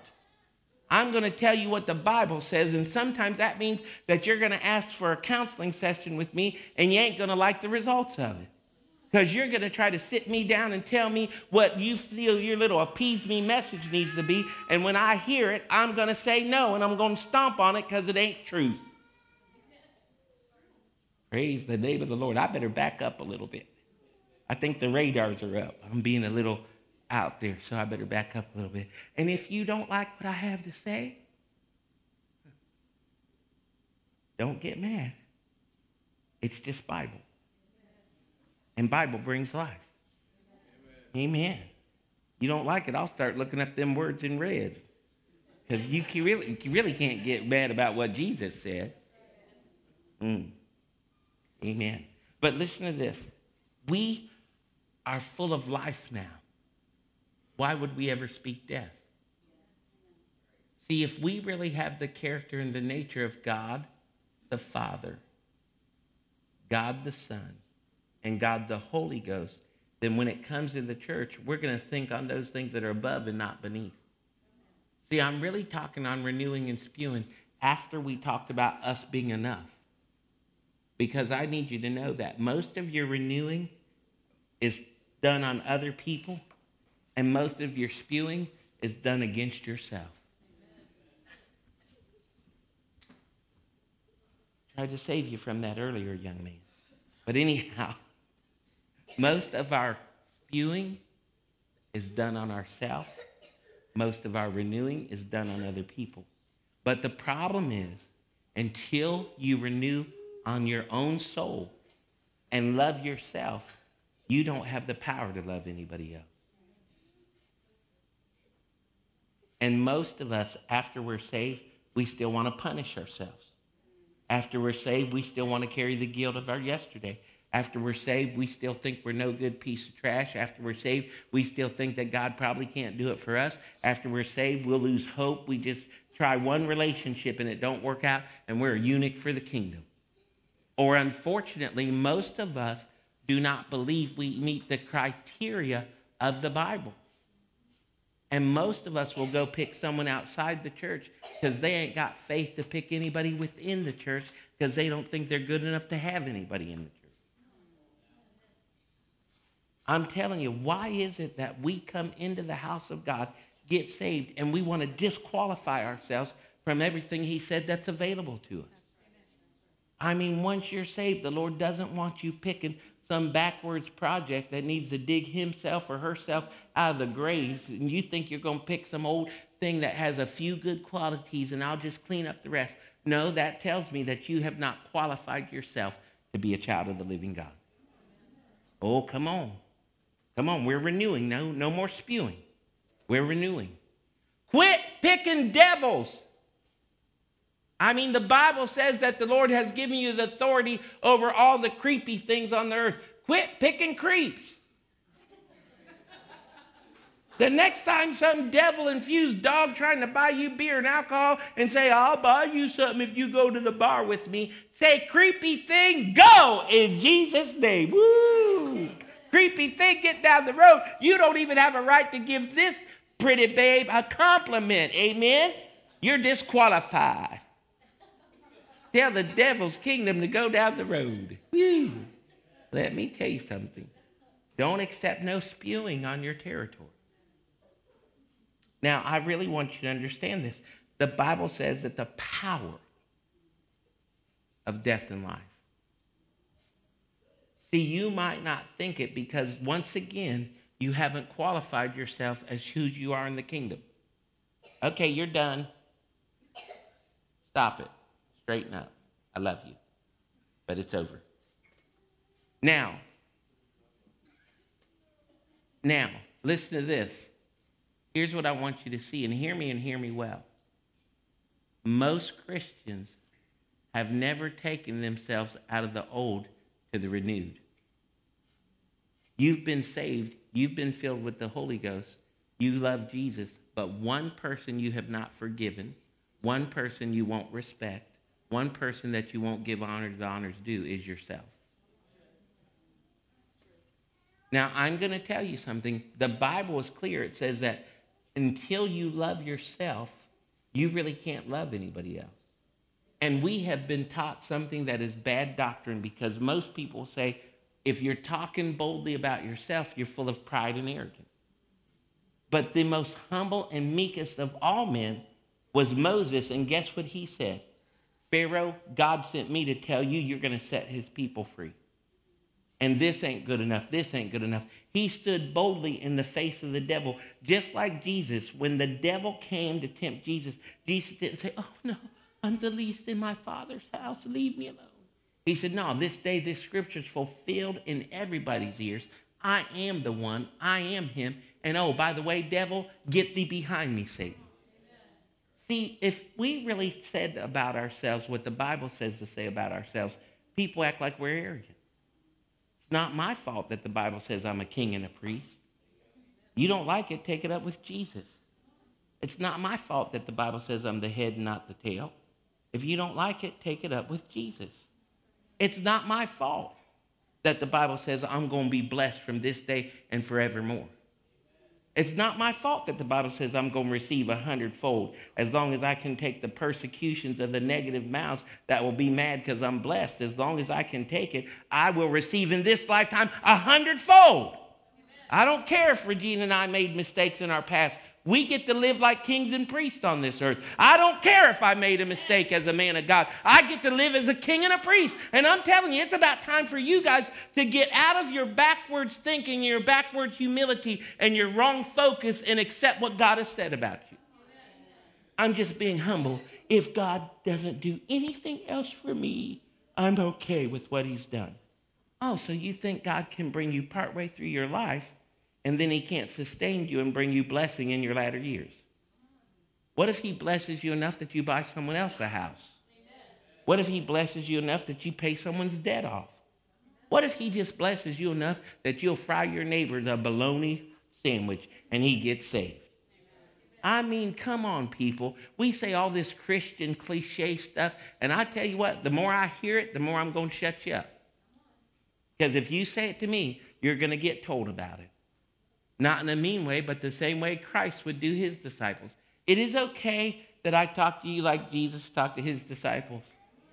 I'm going to tell you what the Bible says, and sometimes that means that you're going to ask for a counseling session with me, and you ain't going to like the results of it. Because you're going to try to sit me down and tell me what you feel your little appease me message needs to be, and when I hear it, I'm going to say no, and I'm going to stomp on it because it ain't truth. Praise the name of the Lord. I better back up a little bit. I think the radars are up. I'm being a little out there, so I better back up a little bit. And if you don't like what I have to say, don't get mad. It's just Bible. And Bible brings life. Amen. Amen. You don't like it, I'll start looking up them words in red. Because you can really, you really can't get mad about what Jesus said. Mm. Amen. But listen to this. We are full of life now. Why would we ever speak death? See, if we really have the character and the nature of God the Father, God the Son, and God the Holy Ghost, then when it comes in the church, we're going to think on those things that are above and not beneath. See, I'm really talking on renewing and spewing after we talked about us being enough. Because I need you to know that most of your renewing is done on other people, and most of your spewing is done against yourself. Tried to save you from that earlier, young man. But anyhow, most of our spewing is done on ourselves. Most of our renewing is done on other people. But the problem is, until you renew on your own soul and love yourself, you don't have the power to love anybody else. And most of us, after we're saved, we still want to punish ourselves. After we're saved, we still want to carry the guilt of our yesterday. After we're saved, we still think we're no good piece of trash. After we're saved, we still think that God probably can't do it for us. After we're saved, we'll lose hope. We just try one relationship and it don't work out, and we're a eunuch for the kingdom. Or unfortunately, most of us do not believe we meet the criteria of the Bible. And most of us will go pick someone outside the church because they ain't got faith to pick anybody within the church because they don't think they're good enough to have anybody in the church. I'm telling you, why is it that we come into the house of God get saved, and we want to disqualify ourselves from everything he said that's available to us. I mean, once you're saved, the Lord doesn't want you picking some backwards project that needs to dig himself or herself out of the grave, and you think you're going to pick some old thing that has a few good qualities and I'll just clean up the rest. No, that tells me that you have not qualified yourself to be a child of the living God. Oh, come on. Come on, we're renewing. No, no more spewing. We're renewing. Quit picking devils. I mean, the Bible says that the Lord has given you the authority over all the creepy things on the earth. Quit picking creeps. The next time some devil-infused dog trying to buy you beer and alcohol and say, I'll buy you something if you go to the bar with me, say, creepy thing, go in Jesus' name. Woo! Creepy thing, get down the road. You don't even have a right to give this pretty babe a compliment. Amen? You're disqualified. Tell the devil's kingdom to go down the road. Woo! Let me tell you something. Don't accept no spewing on your territory. Now, I really want you to understand this. The Bible says that the power of death and life. See, you might not think it because, once again, you haven't qualified yourself as who you are in the kingdom. Okay, you're done. Stop it. Straighten up. I love you. But it's over. Now, now, listen to this. Here's what I want you to see, and hear me and hear me well. Most Christians have never taken themselves out of the old to the renewed. You've been saved. You've been filled with the Holy Ghost. You love Jesus, but one person you have not forgiven, one person you won't respect, one person that you won't give honor to the honors due is yourself. Now, I'm going to tell you something. The Bible is clear. It says that until you love yourself, you really can't love anybody else. And we have been taught something that is bad doctrine because most people say, if you're talking boldly about yourself, you're full of pride and arrogance. But the most humble and meekest of all men was Moses, and guess what he said? Pharaoh, God sent me to tell you you're going to set his people free. And this ain't good enough. This ain't good enough. He stood boldly in the face of the devil, just like Jesus. When the devil came to tempt Jesus, Jesus didn't say, oh, no, I'm the least in my Father's house. Leave me alone. He said, no, this day this scripture is fulfilled in everybody's ears. I am the one. I am him. And oh, by the way, devil, get thee behind me, Satan. Amen. See, if we really said about ourselves what the Bible says to say about ourselves, people act like we're arrogant. Not my fault that the Bible says I'm a king and a priest. You don't like it, take it up with Jesus. It's not my fault that the Bible says I'm the head and not the tail. If you don't like it, take it up with Jesus. It's not my fault that the Bible says I'm going to be blessed from this day and forevermore. It's not my fault that the Bible says I'm going to receive a hundredfold as long as I can take the persecutions of the negative mouths that will be mad because I'm blessed. As long as I can take it, I will receive in this lifetime a hundredfold. Amen. I don't care if Regina and I made mistakes in our past. We get to live like kings and priests on this earth. I don't care if I made a mistake as a man of God. I get to live as a king and a priest. And I'm telling you, it's about time for you guys to get out of your backwards thinking, your backwards humility, and your wrong focus and accept what God has said about you. I'm just being humble. If God doesn't do anything else for me, I'm okay with what he's done. Oh, so you think God can bring you partway through your life and then he can't sustain you and bring you blessing in your latter years? What if he blesses you enough that you buy someone else a house? Amen. What if he blesses you enough that you pay someone's debt off? What if he just blesses you enough that you'll fry your neighbor the bologna sandwich and he gets saved? I mean, come on, people. We say all this Christian cliche stuff, and I tell you what, the more I hear it, the more I'm going to shut you up. Because if you say it to me, you're going to get told about it. Not in a mean way, but the same way Christ would do his disciples. It is okay that I talk to you like Jesus talked to his disciples.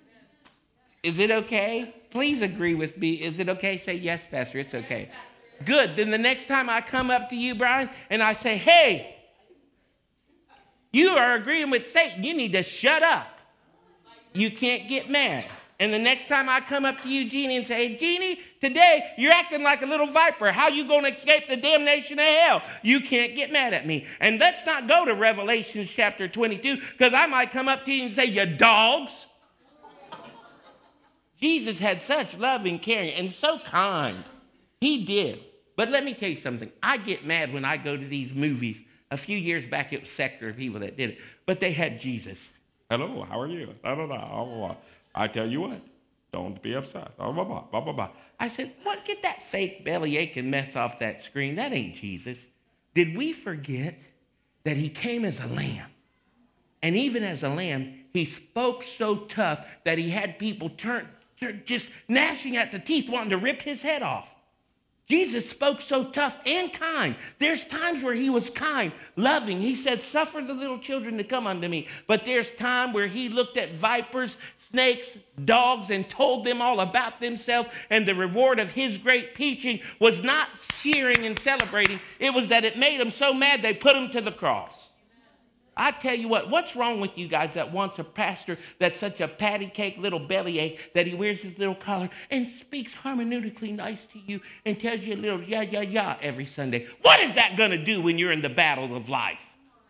Is it okay? Please agree with me. Is it okay? Say, yes, Pastor, it's okay. Good. Then the next time I come up to you, Brian, and I say, hey, You are agreeing with Satan. You need to shut up. You can't get mad. And the next time I come up to you, Jeannie, and say, hey, Jeannie, today you're acting like a little viper. How you going to escape the damnation of hell? You can't get mad at me. And let's not go to Revelation chapter twenty-two, because I might come up to you and say, you dogs. Jesus had such love and caring and so kind. He did. But let me tell you something. I get mad when I go to these movies. A few years back, it was secular people that did it. But they had Jesus. Hello, how are you? Da, da, da. I tell you what, don't be upset. Blah, blah, blah, blah, blah. I said, what? Get that fake belly aching mess off that screen. That ain't Jesus. Did we forget that he came as a lamb? And even as a lamb, he spoke so tough that he had people turn, turn just gnashing at the teeth, wanting to rip his head off. Jesus spoke so tough and kind. There's times where he was kind, loving. He said, suffer the little children to come unto me. But there's time where he looked at vipers, snakes, dogs, and told them all about themselves. And the reward of his great teaching was not cheering and celebrating. It was that it made them so mad they put him to the cross. I tell you what, what's wrong with you guys that wants a pastor that's such a patty cake little bellyache that he wears his little collar and speaks hermeneutically nice to you and tells you a little yeah, yeah, yeah every Sunday? What is that going to do when you're in the battle of life?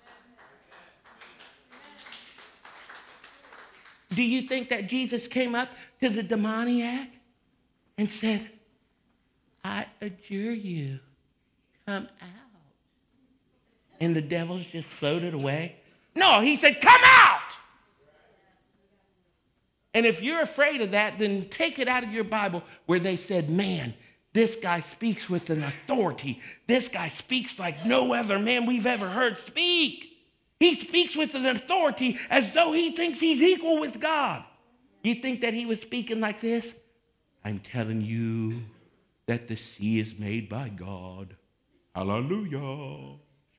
Do you think that Jesus came up to the demoniac and said, I adjure you, come out? And the devils just floated away? No, he said, come out! And if you're afraid of that, then take it out of your Bible where they said, man, this guy speaks with an authority. This guy speaks like no other man we've ever heard speak. He speaks with an authority as though he thinks he's equal with God. You think that he was speaking like this? I'm telling you that the sea is made by God. Hallelujah.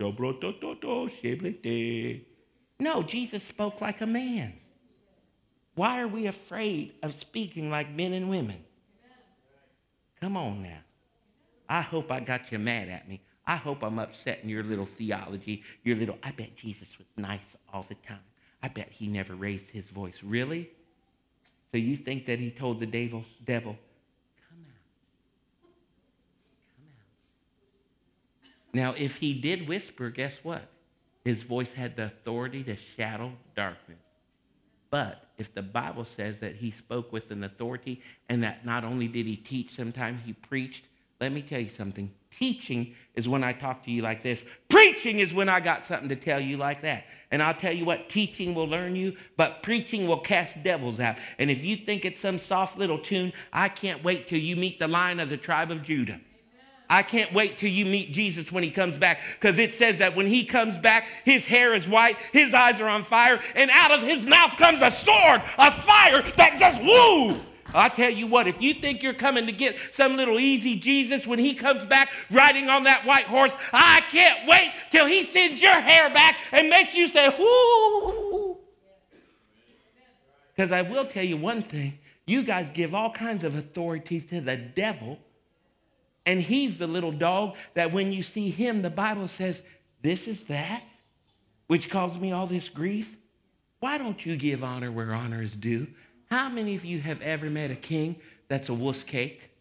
No, Jesus spoke like a man. Why are we afraid of speaking like men and women? Come on now. I hope I got you mad at me. I hope I'm upsetting your little theology, your little, I bet Jesus was nice all the time. I bet he never raised his voice. Really? So you think that he told the devil, devil, come out. Come out. Now, if he did whisper, guess what? His voice had the authority to shadow darkness. But if the Bible says that he spoke with an authority and that not only did he teach, sometimes he preached, let me tell you something. Teaching is when I talk to you like this. Preaching is when I got something to tell you like that. And I'll tell you what, teaching will learn you, but preaching will cast devils out. And if you think it's some soft little tune, I can't wait till you meet the Lion of the tribe of Judah. I can't wait till you meet Jesus when he comes back, because it says that when he comes back, his hair is white, his eyes are on fire, and out of his mouth comes a sword, a fire that just woo! I tell you what, if you think you're coming to get some little easy Jesus when he comes back riding on that white horse, I can't wait till he sends your hair back and makes you say, whoo! Because I will tell you one thing, you guys give all kinds of authority to the devil, and he's the little dog that when you see him, the Bible says, this is that, which caused me all this grief. Why don't you give honor where honor is due? How many of you have ever met a king that's a wuss cake?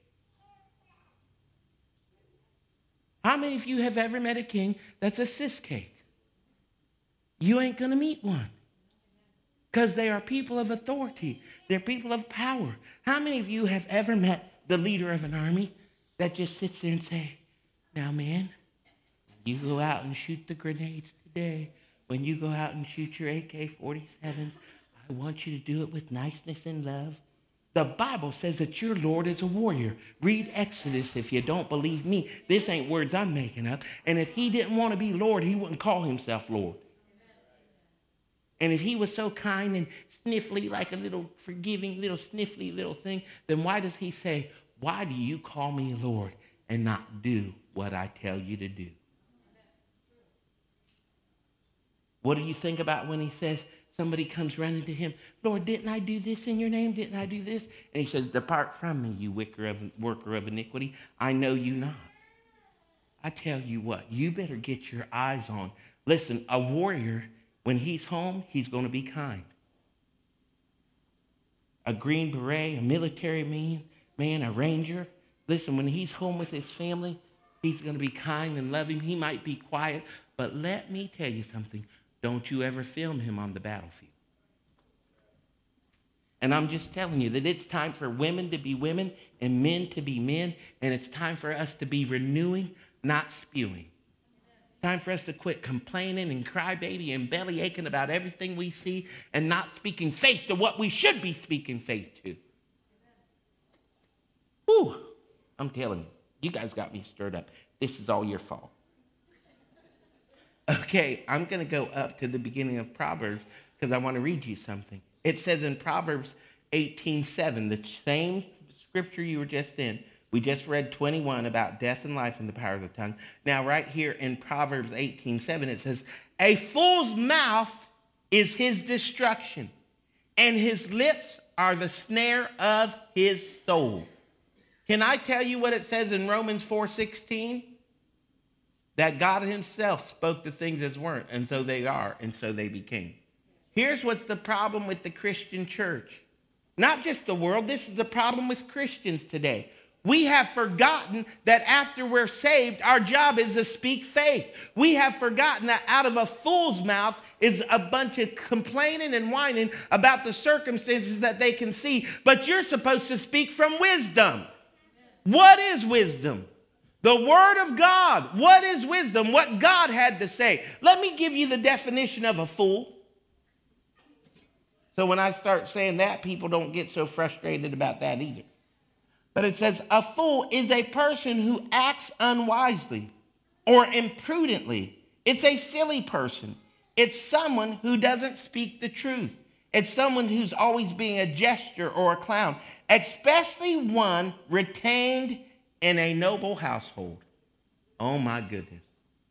How many of you have ever met a king that's a sis cake? You ain't going to meet one. Because they are people of authority. They're people of power. How many of you have ever met the leader of an army that just sits there and say, now, man, you go out and shoot the grenades today. When you go out and shoot your A K forty-sevens, I want you to do it with niceness and love. The Bible says that your Lord is a warrior. Read Exodus if you don't believe me. This ain't words I'm making up. And if he didn't want to be Lord, he wouldn't call himself Lord. And if he was so kind and sniffly, like a little forgiving, little sniffly little thing, then why does he say, why do you call me Lord and not do what I tell you to do? What do you think about when he says, somebody comes running to him, Lord, didn't I do this in your name? Didn't I do this? And he says, depart from me, you worker of, worker of iniquity. I know you not. I tell you what, you better get your eyes on. Listen, a warrior, When he's home, he's going to be kind. A Green Beret, a military man, man, a ranger. Listen, when he's home with his family, he's going to be kind and loving. He might be quiet, but let me tell you something. Don't you ever film him on the battlefield. And I'm just telling you that it's time for women to be women and men to be men, and it's time for us to be renewing, not spewing. Time for us to quit complaining and crybaby and belly aching about everything we see and not speaking faith to what we should be speaking faith to. Whew, I'm telling you, you guys got me stirred up. This is all your fault. Okay, I'm going to go up to the beginning of Proverbs because I want to read you something. It says in Proverbs eighteen seven, the same scripture you were just in. We just read twenty-one about death and life and the power of the tongue. Now, right here in Proverbs eighteen seven, it says, a fool's mouth is his destruction, and his lips are the snare of his soul. Can I tell you what it says in Romans four sixteen? That God himself spoke the things as weren't, and so they are, and so they became. Here's what's the problem with the Christian church. Not just the world, this is the problem with Christians today. We have forgotten that after we're saved, our job is to speak faith. We have forgotten that out of a fool's mouth is a bunch of complaining and whining about the circumstances that they can see. But you're supposed to speak from wisdom. What is wisdom? The word of God. What is wisdom? What God had to say. Let me give you the definition of a fool. So when I start saying that, people don't get so frustrated about that either. But it says, a fool is a person who acts unwisely or imprudently. It's a silly person. It's someone who doesn't speak the truth. It's someone who's always being a jester or a clown, especially one retained in a noble household. Oh my goodness.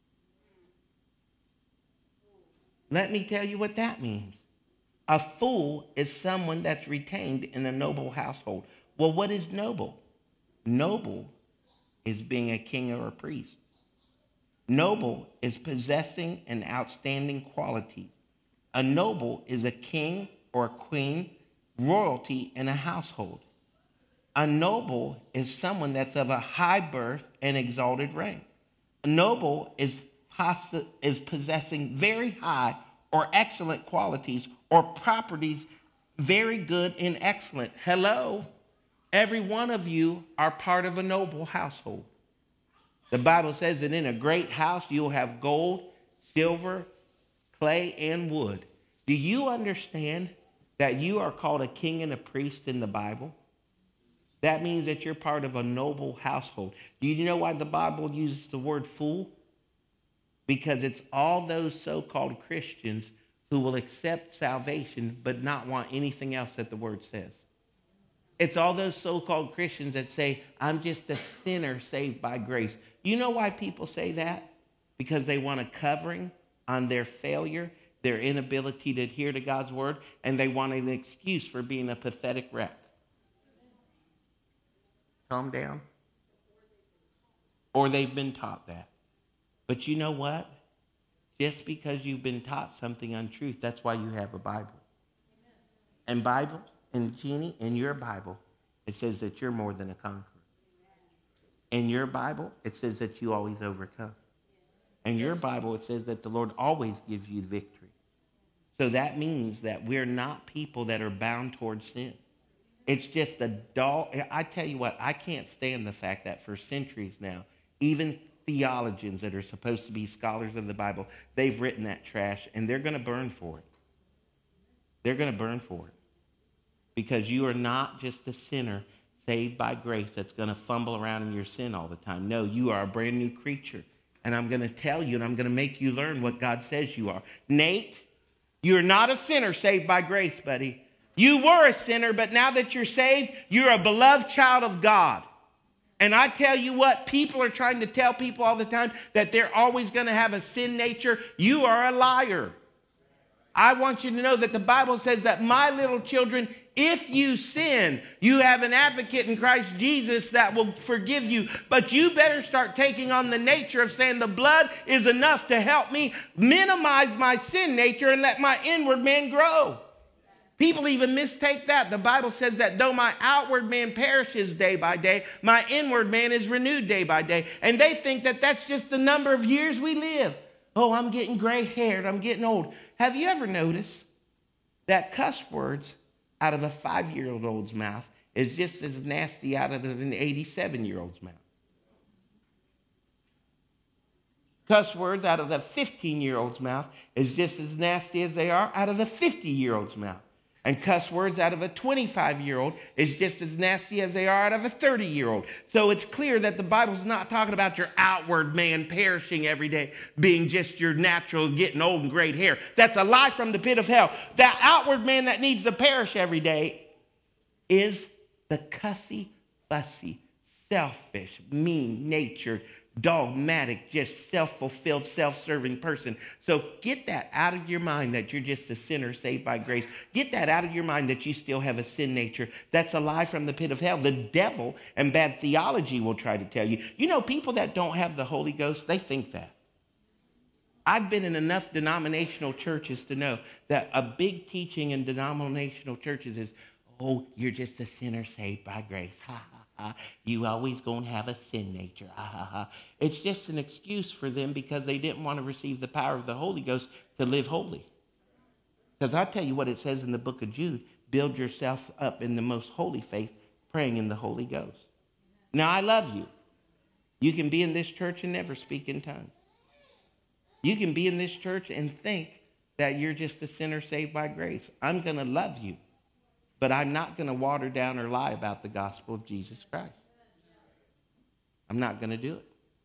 Let me tell you what that means. A fool is someone that's retained in a noble household. Well, what is noble? Noble is being a king or a priest. Noble is possessing an outstanding quality. A noble is a king or a queen, royalty in a household. A noble is someone that's of a high birth and exalted rank. A noble is, poss- is possessing very high or excellent qualities or properties very good and excellent. Hello? Every one of you are part of a noble household. The Bible says that in a great house you'll have gold, silver, clay, and wood. Do you understand that you are called a king and a priest in the Bible? That means that you're part of a noble household. Do you know why the Bible uses the word fool? Because it's all those so-called Christians who will accept salvation but not want anything else that the word says. It's all those so-called Christians that say, I'm just a sinner saved by grace. You know why people say that? Because they want a covering on their failure, their inability to adhere to God's word, and they want an excuse for being a pathetic wreck. Calm down. Or they've been taught that. But you know what? Just because you've been taught something untruth, that's why you have a Bible. And Bible, and Jeannie, in your Bible, it says that you're more than a conqueror. In your Bible, it says that you always overcome. In your Bible, it says that the Lord always gives you victory. So that means that we're not people that are bound towards sin. It's just a dull, I tell you what, I can't stand the fact that for centuries now, even theologians that are supposed to be scholars of the Bible, they've written that trash, and they're going to burn for it. They're going to burn for it. Because you are not just a sinner saved by grace that's going to fumble around in your sin all the time. No, you are a brand new creature. And I'm going to tell you, and I'm going to make you learn what God says you are. Nate, you're not a sinner saved by grace, buddy. You were a sinner, but now that you're saved, you're a beloved child of God. And I tell you what, people are trying to tell people all the time that they're always going to have a sin nature. You are a liar. I want you to know that the Bible says that, my little children, if you sin, you have an advocate in Christ Jesus that will forgive you. But you better start taking on the nature of saying the blood is enough to help me minimize my sin nature and let my inward man grow. People even mistake that. The Bible says that though my outward man perishes day by day, my inward man is renewed day by day. And they think that that's just the number of years we live. Oh, I'm getting gray haired. I'm getting old. Have you ever noticed that cuss words out of a five-year-old's mouth is just as nasty out of an eighty-seven-year-old's mouth? Cuss words out of a fifteen-year-old's mouth is just as nasty as they are out of a fifty-year-old's mouth. And cuss words out of a twenty-five-year-old is just as nasty as they are out of a thirty-year-old. So it's clear that the Bible's not talking about your outward man perishing every day, being just your natural getting old and great hair. That's a lie from the pit of hell. That outward man that needs to perish every day is the cussy, fussy, selfish, mean-natured, dogmatic, just self-fulfilled, self-serving person. So get that out of your mind that you're just a sinner saved by grace. Get that out of your mind that you still have a sin nature. That's a lie from the pit of hell. The devil and bad theology will try to tell you. You know, people that don't have the Holy Ghost, they think that. I've been in enough denominational churches to know that a big teaching in denominational churches is, oh, you're just a sinner saved by grace. Ha ha. Uh, you always going to have a sin nature. Ah, ah, ah. It's just an excuse for them because they didn't want to receive the power of the Holy Ghost to live holy. Because I'll tell you what it says in the book of Jude. Build yourself up in the most holy faith, praying in the Holy Ghost. Now, I love you. You can be in this church and never speak in tongues. You can be in this church and think that you're just a sinner saved by grace. I'm going to love you. But I'm not going to water down or lie about the gospel of Jesus Christ. I'm not going to do it.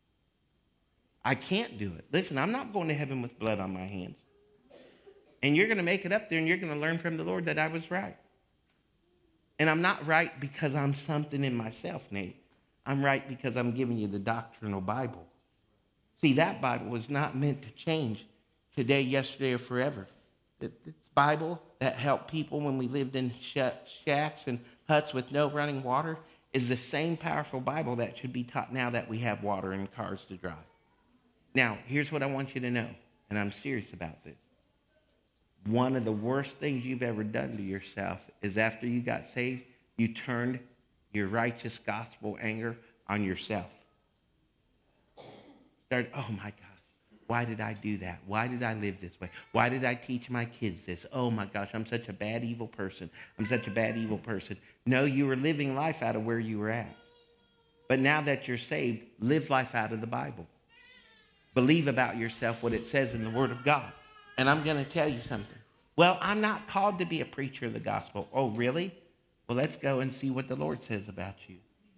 I can't do it. Listen, I'm not going to heaven with blood on my hands. And you're going to make it up there and you're going to learn from the Lord that I was right. And I'm not right because I'm something in myself, Nate. I'm right because I'm giving you the doctrinal Bible. See, that Bible was not meant to change today, yesterday, or forever. It's Bible that helped people when we lived in shacks and huts with no running water is the same powerful Bible that should be taught now that we have water and cars to drive. Now, here's what I want you to know, and I'm serious about this. One of the worst things you've ever done to yourself is after you got saved, you turned your righteous gospel anger on yourself. Started, oh my God. Why did I do that? Why did I live this way? Why did I teach my kids this? Oh my gosh, I'm such a bad, evil person. I'm such a bad, evil person. No, you were living life out of where you were at. But now that you're saved, live life out of the Bible. Believe about yourself what it says in the Word of God. And I'm going to tell you something. Well, I'm not called to be a preacher of the gospel. Oh, really? Well, let's go and see what the Lord says about you.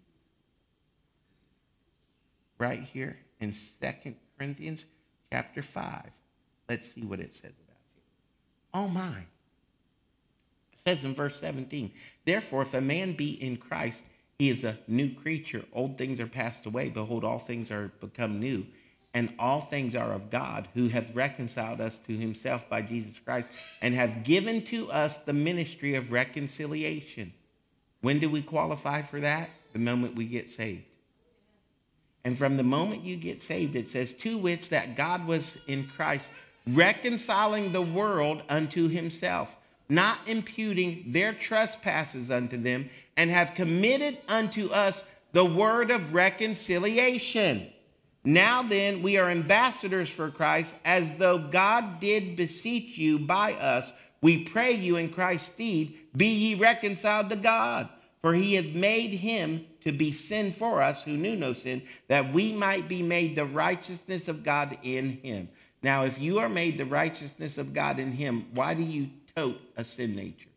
Right here in Second Corinthians chapter five. Let's see what it says about you. Oh my. It says in verse seventeen, therefore, if a man be in Christ, he is a new creature. Old things are passed away. Behold, all things are become new. And all things are of God, who hath reconciled us to himself by Jesus Christ, and hath given to us the ministry of reconciliation. When do we qualify for that? The moment we get saved. And from the moment you get saved, it says, to which that God was in Christ, reconciling the world unto himself, not imputing their trespasses unto them, and have committed unto us the word of reconciliation. Now then, we are ambassadors for Christ, as though God did beseech you by us. We pray you in Christ's stead, be ye reconciled to God. For he hath made him to be sin for us who knew no sin, that we might be made the righteousness of God in him. Now, if you are made the righteousness of God in him, why do you tote a sin nature?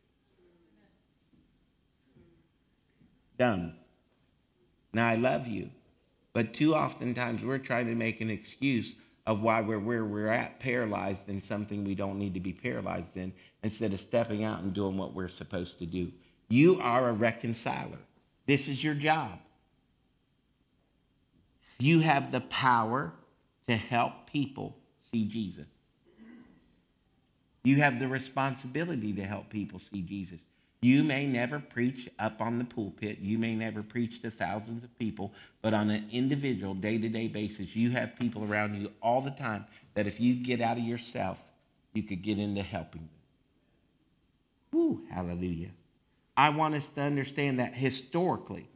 Dumb. Now, I love you, but too oftentimes we're trying to make an excuse of why we're where we're at, paralyzed in something we don't need to be paralyzed in, instead of stepping out and doing what we're supposed to do. You are a reconciler. This is your job. You have the power to help people see Jesus. You have the responsibility to help people see Jesus. You may never preach up on the pulpit. You may never preach to thousands of people, but on an individual, day-to-day basis, you have people around you all the time that if you get out of yourself, you could get into helping them. Woo, hallelujah. I want us to understand that historically,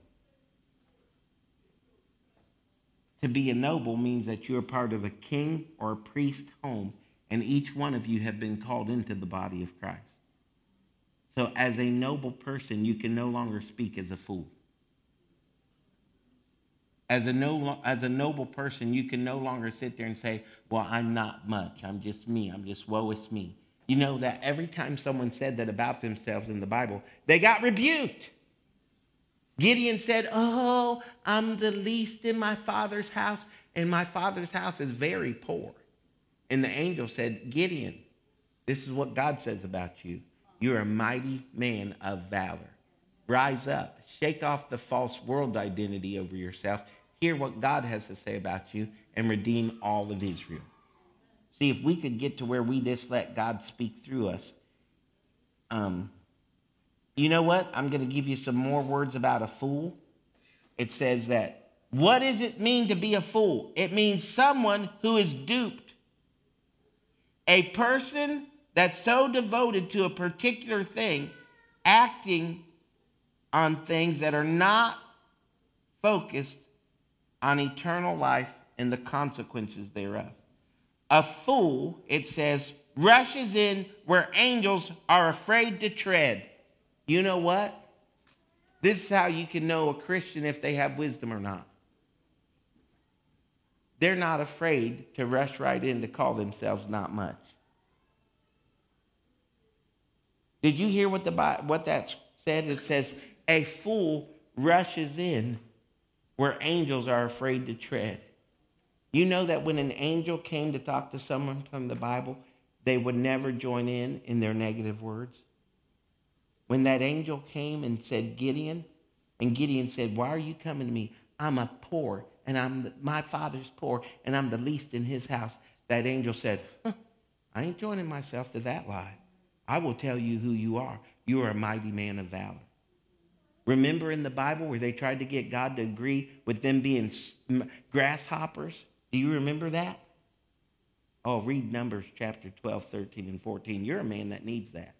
to be a noble means that you're part of a king or a priest home, and each one of you have been called into the body of Christ. So as a noble person, you can no longer speak as a fool. As a, no, as a noble person, you can no longer sit there and say, well, I'm not much. I'm just me. I'm just woe is me. You know that every time someone said that about themselves in the Bible, they got rebuked. Gideon said, oh, I'm the least in my father's house, and my father's house is very poor. And the angel said, Gideon, this is what God says about you. You're a mighty man of valor. Rise up. Shake off the false world identity over yourself. Hear what God has to say about you and redeem all of Israel. See, if we could get to where we just let God speak through us. Um, you know what? I'm going to give you some more words about a fool. It says that, what does it mean to be a fool? It means someone who is duped. A person that's so devoted to a particular thing, acting on things that are not focused on eternal life and the consequences thereof. A fool, it says, rushes in where angels are afraid to tread. You know what? This is how you can know a Christian if they have wisdom or not. They're not afraid to rush right in to call themselves not much. Did you hear what the what that said? It says, a fool rushes in where angels are afraid to tread. You know that when an angel came to talk to someone from the Bible, they would never join in in their negative words. When that angel came and said, Gideon, and Gideon said, why are you coming to me? I'm a poor, and I'm the, my father's poor, and I'm the least in his house. That angel said, huh, I ain't joining myself to that lie. I will tell you who you are. You are a mighty man of valor. Remember in the Bible where they tried to get God to agree with them being grasshoppers? Do you remember that? Oh, read Numbers chapter twelve, thirteen, and fourteen. You're a man that needs that.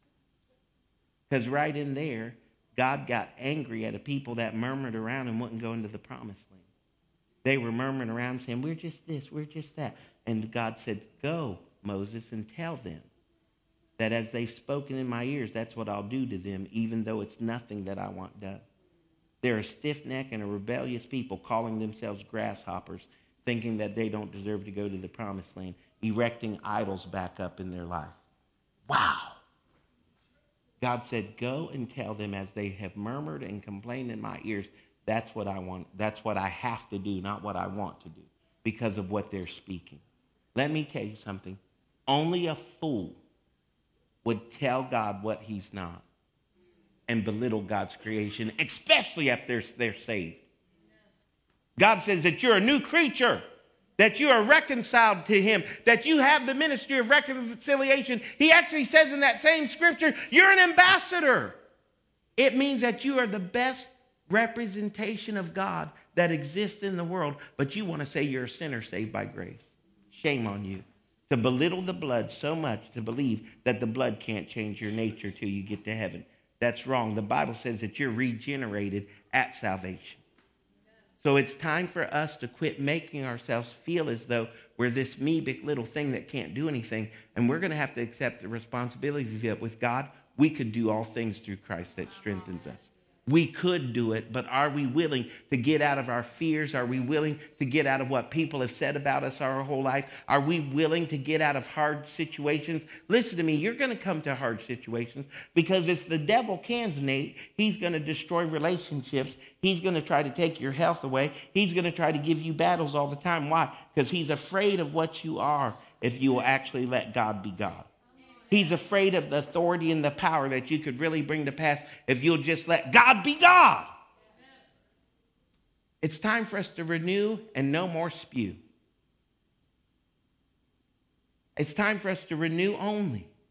Because right in there, God got angry at a people that murmured around and wouldn't go into the promised land. They were murmuring around saying, we're just this, we're just that. And God said, go, Moses, and tell them that as they've spoken in my ears, that's what I'll do to them, even though it's nothing that I want done. They're a stiff-necked and a rebellious people calling themselves grasshoppers, thinking that they don't deserve to go to the promised land, erecting idols back up in their life. Wow. God said, go and tell them as they have murmured and complained in my ears, that's what I want. That's what I have to do, not what I want to do, because of what they're speaking. Let me tell you something. Only a fool would tell God what he's not and belittle God's creation, especially after they're saved. God says that you're a new creature, that you are reconciled to him, that you have the ministry of reconciliation. He actually says in that same scripture, you're an ambassador. It means that you are the best representation of God that exists in the world, but you want to say you're a sinner saved by grace. Shame on you. To belittle the blood so much to believe that the blood can't change your nature till you get to heaven. That's wrong. The Bible says that you're regenerated at salvation. So it's time for us to quit making ourselves feel as though we're this meabic little thing that can't do anything. And we're going to have to accept the responsibility that with God, we could do all things through Christ that strengthens us. We could do it, but are we willing to get out of our fears? Are we willing to get out of what people have said about us our whole life? Are we willing to get out of hard situations? Listen to me, you're going to come to hard situations because if the devil can, Nate, he's going to destroy relationships. He's going to try to take your health away. He's going to try to give you battles all the time. Why? Because he's afraid of what you are if you will actually let God be God. He's afraid of the authority and the power that you could really bring to pass if you'll just let God be God. It's time for us to renew and no more spew. It's time for us to renew only.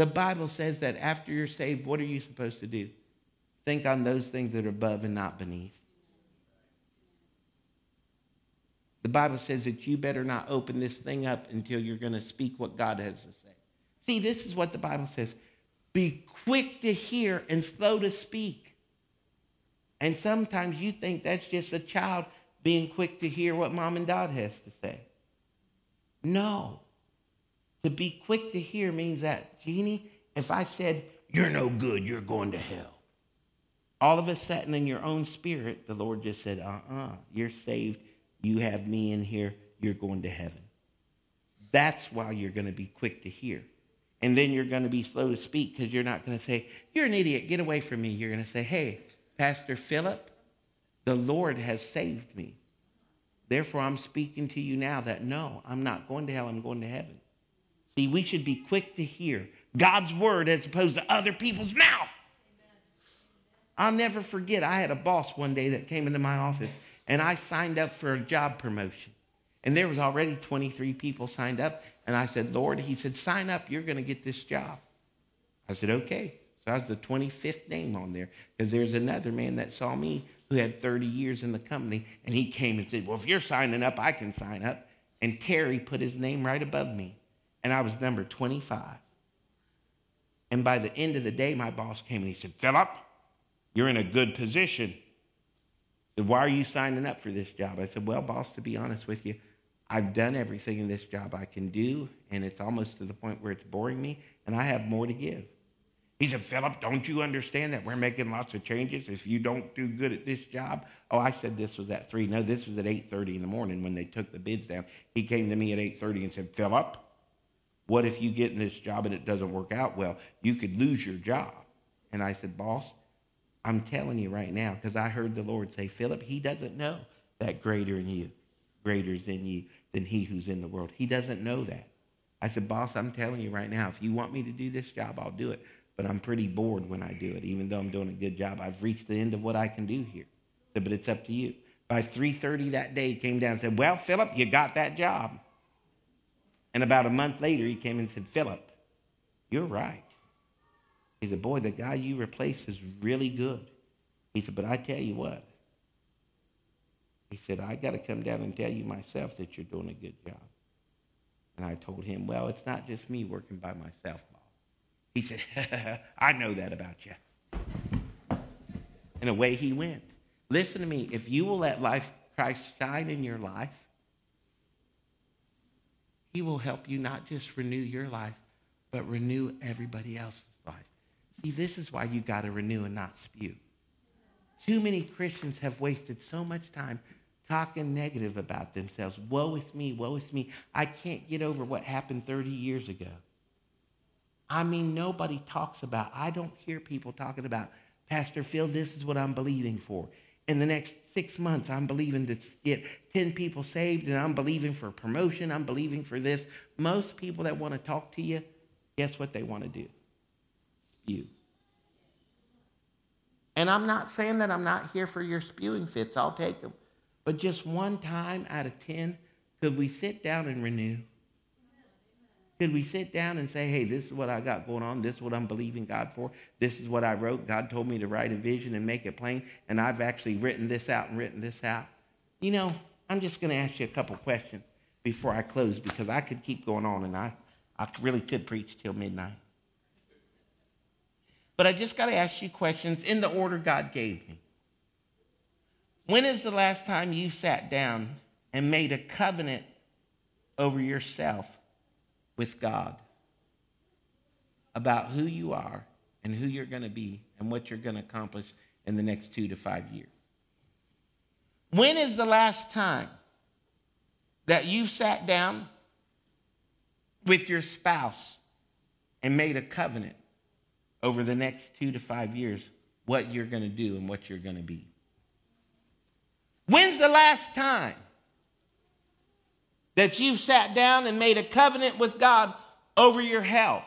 The Bible says that after you're saved, what are you supposed to do? Think on those things that are above and not beneath. The Bible says that you better not open this thing up until you're going to speak what God has to say. See, this is what the Bible says. Be quick to hear and slow to speak. And sometimes you think that's just a child being quick to hear what mom and dad has to say. No. To be quick to hear means that, Jeannie, if I said, you're no good, you're going to hell. All of a sudden in your own spirit, the Lord just said, uh-uh, you're saved. You have me in here. You're going to heaven. That's why you're going to be quick to hear. And then you're going to be slow to speak because you're not going to say, you're an idiot. Get away from me. You're going to say, hey, Pastor Philip, the Lord has saved me. Therefore, I'm speaking to you now that no, I'm not going to hell. I'm going to heaven. See, we should be quick to hear God's word as opposed to other people's mouth. I'll never forget, I had a boss one day that came into my office, and I signed up for a job promotion. And there was already twenty-three people signed up. And I said, Lord, he said, sign up. You're going to get this job. I said, okay. So I was the twenty-fifth name on there because there's another man that saw me who had thirty years in the company. And he came and said, well, if you're signing up, I can sign up. And Terry put his name right above me. And I was number twenty-five. And by the end of the day, my boss came and he said, Philip, you're in a good position. Why are you signing up for this job? I said, well, boss, to be honest with you, I've done everything in this job I can do, and it's almost to the point where it's boring me, and I have more to give. He said, Philip, don't you understand that we're making lots of changes if you don't do good at this job? Oh, I said this was at three. No, this was at eight thirty in the morning when they took the bids down. He came to me at eight thirty and said, Philip, what if you get in this job and it doesn't work out well? You could lose your job. And I said, boss, I'm telling you right now, because I heard the Lord say, Philip, he doesn't know that greater in you, greater is in you than he who's in the world. He doesn't know that. I said, boss, I'm telling you right now, if you want me to do this job, I'll do it. But I'm pretty bored when I do it, even though I'm doing a good job. I've reached the end of what I can do here. I said, but it's up to you. By three thirty that day, he came down and said, well, Philip, you got that job. And about a month later, he came and said, Philip, you're right. He said, boy, the guy you replaced is really good. He said, but I tell you what. He said, I got to come down and tell you myself that you're doing a good job. And I told him, well, it's not just me working by myself, boss. He said, I know that about you. And away he went. Listen to me. If you will let life Christ shine in your life, he will help you not just renew your life, but renew everybody else's life. See, this is why you got to renew and not spew. Too many Christians have wasted so much time talking negative about themselves. Woe is me, woe is me. I can't get over what happened thirty years ago. I mean, nobody talks about, I don't hear people talking about, Pastor Phil, this is what I'm believing for. In the next six months, I'm believing to get ten people saved, and I'm believing for promotion. I'm believing for this. Most people that want to talk to you, guess what they want to do? Spew. And I'm not saying that I'm not here for your spewing fits. I'll take them. But just one time out of ten, could we sit down and renew? Could we sit down and say, hey, this is what I got going on. This is what I'm believing God for. This is what I wrote. God told me to write a vision and make it plain. And I've actually written this out and written this out. You know, I'm just going to ask you a couple questions before I close, because I could keep going on, and I, I really could preach till midnight. But I just got to ask you questions in the order God gave me. When is the last time you sat down and made a covenant over yourself with God about who you are and who you're going to be and what you're going to accomplish in the next two to five years? When is the last time that you sat down with your spouse and made a covenant over the next two to five years, what you're going to do and what you're going to be? When's the last time that you've sat down and made a covenant with God over your health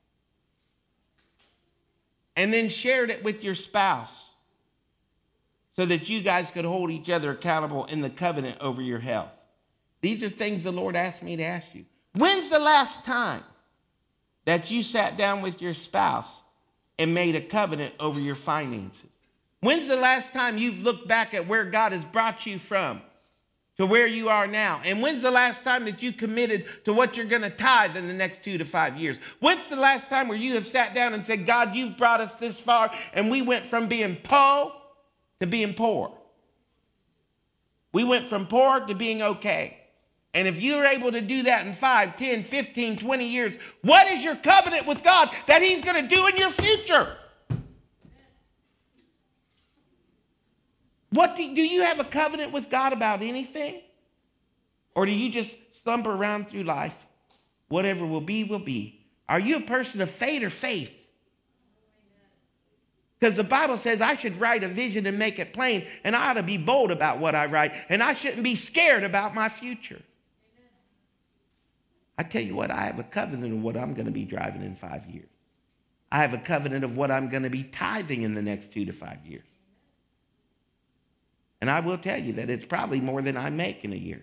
and then shared it with your spouse so that you guys could hold each other accountable in the covenant over your health? These are things the Lord asked me to ask you. When's the last time that you sat down with your spouse and made a covenant over your finances? When's the last time you've looked back at where God has brought you from to where you are now? And when's the last time that you committed to what you're going to tithe in the next two to five years? When's the last time where you have sat down and said, God, you've brought us this far, and we went from being po to being poor. We went from poor to being okay. And if you're able to do that in five, ten, fifteen, twenty years, what is your covenant with God that he's going to do in your future? What do, do you have a covenant with God about anything? Or do you just slumber around through life? Whatever will be, will be. Are you a person of faith or faith? Because the Bible says I should write a vision and make it plain, and I ought to be bold about what I write, and I shouldn't be scared about my future. I tell you what, I have a covenant of what I'm going to be driving in five years. I have a covenant of what I'm going to be tithing in the next two to five years. And I will tell you that it's probably more than I make in a year.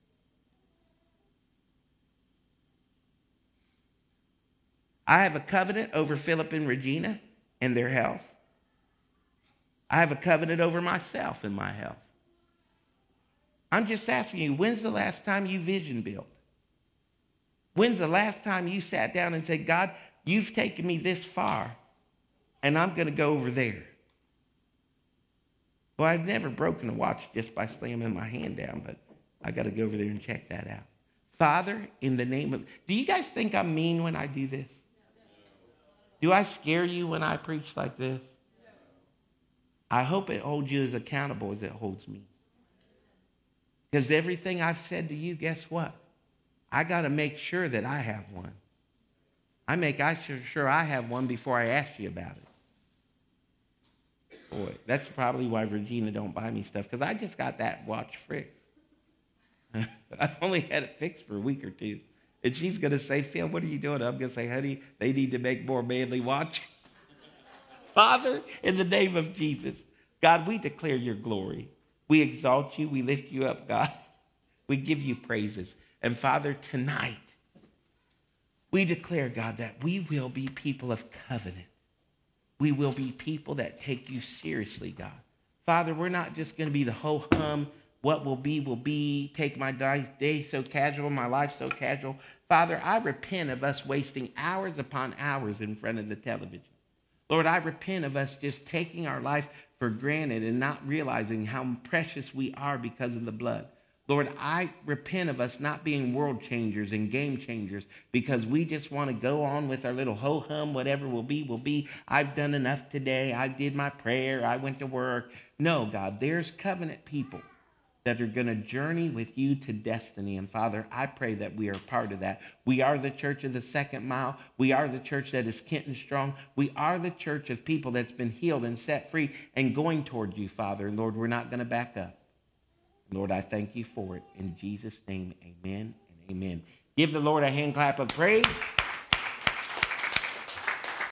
I have a covenant over Philip and Regina and their health. I have a covenant over myself and my health. I'm just asking you, when's the last time you vision built? When's the last time you sat down and said, God, you've taken me this far, and I'm going to go over there? Well, I've never broken a watch just by slamming my hand down, but I got to go over there and check that out. Father, in the name of... Do you guys think I'm mean when I do this? Do I scare you when I preach like this? I hope it holds you as accountable as it holds me. Because everything I've said to you, guess what? I got to make sure that I have one. I make I sure, sure I have one before I ask you about it. Boy, that's probably why Regina don't buy me stuff, because I just got that watch fixed. I've only had it fixed for a week or two. And she's going to say, Phil, what are you doing? I'm going to say, honey, they need to make more manly watches. Father, in the name of Jesus, God, we declare your glory. We exalt you. We lift you up, God. We give you praises. And Father, tonight, we declare, God, that we will be people of covenant. We will be people that take you seriously, God. Father, we're not just going to be the ho-hum, what will be, will be, take my day so casual, my life so casual. Father, I repent of us wasting hours upon hours in front of the television. Lord, I repent of us just taking our life for granted and not realizing how precious we are because of the blood. Lord, I repent of us not being world changers and game changers because we just want to go on with our little ho-hum, whatever will be, will be. I've done enough today. I did my prayer. I went to work. No, God, there's covenant people that are going to journey with you to destiny. And Father, I pray that we are part of that. We are the church of the second mile. We are the church that is Kenton strong. We are the church of people that's been healed and set free and going toward you, Father. Lord, we're not going to back up. Lord, I thank you for it. In Jesus' name, amen and amen. Give the Lord a hand clap of praise.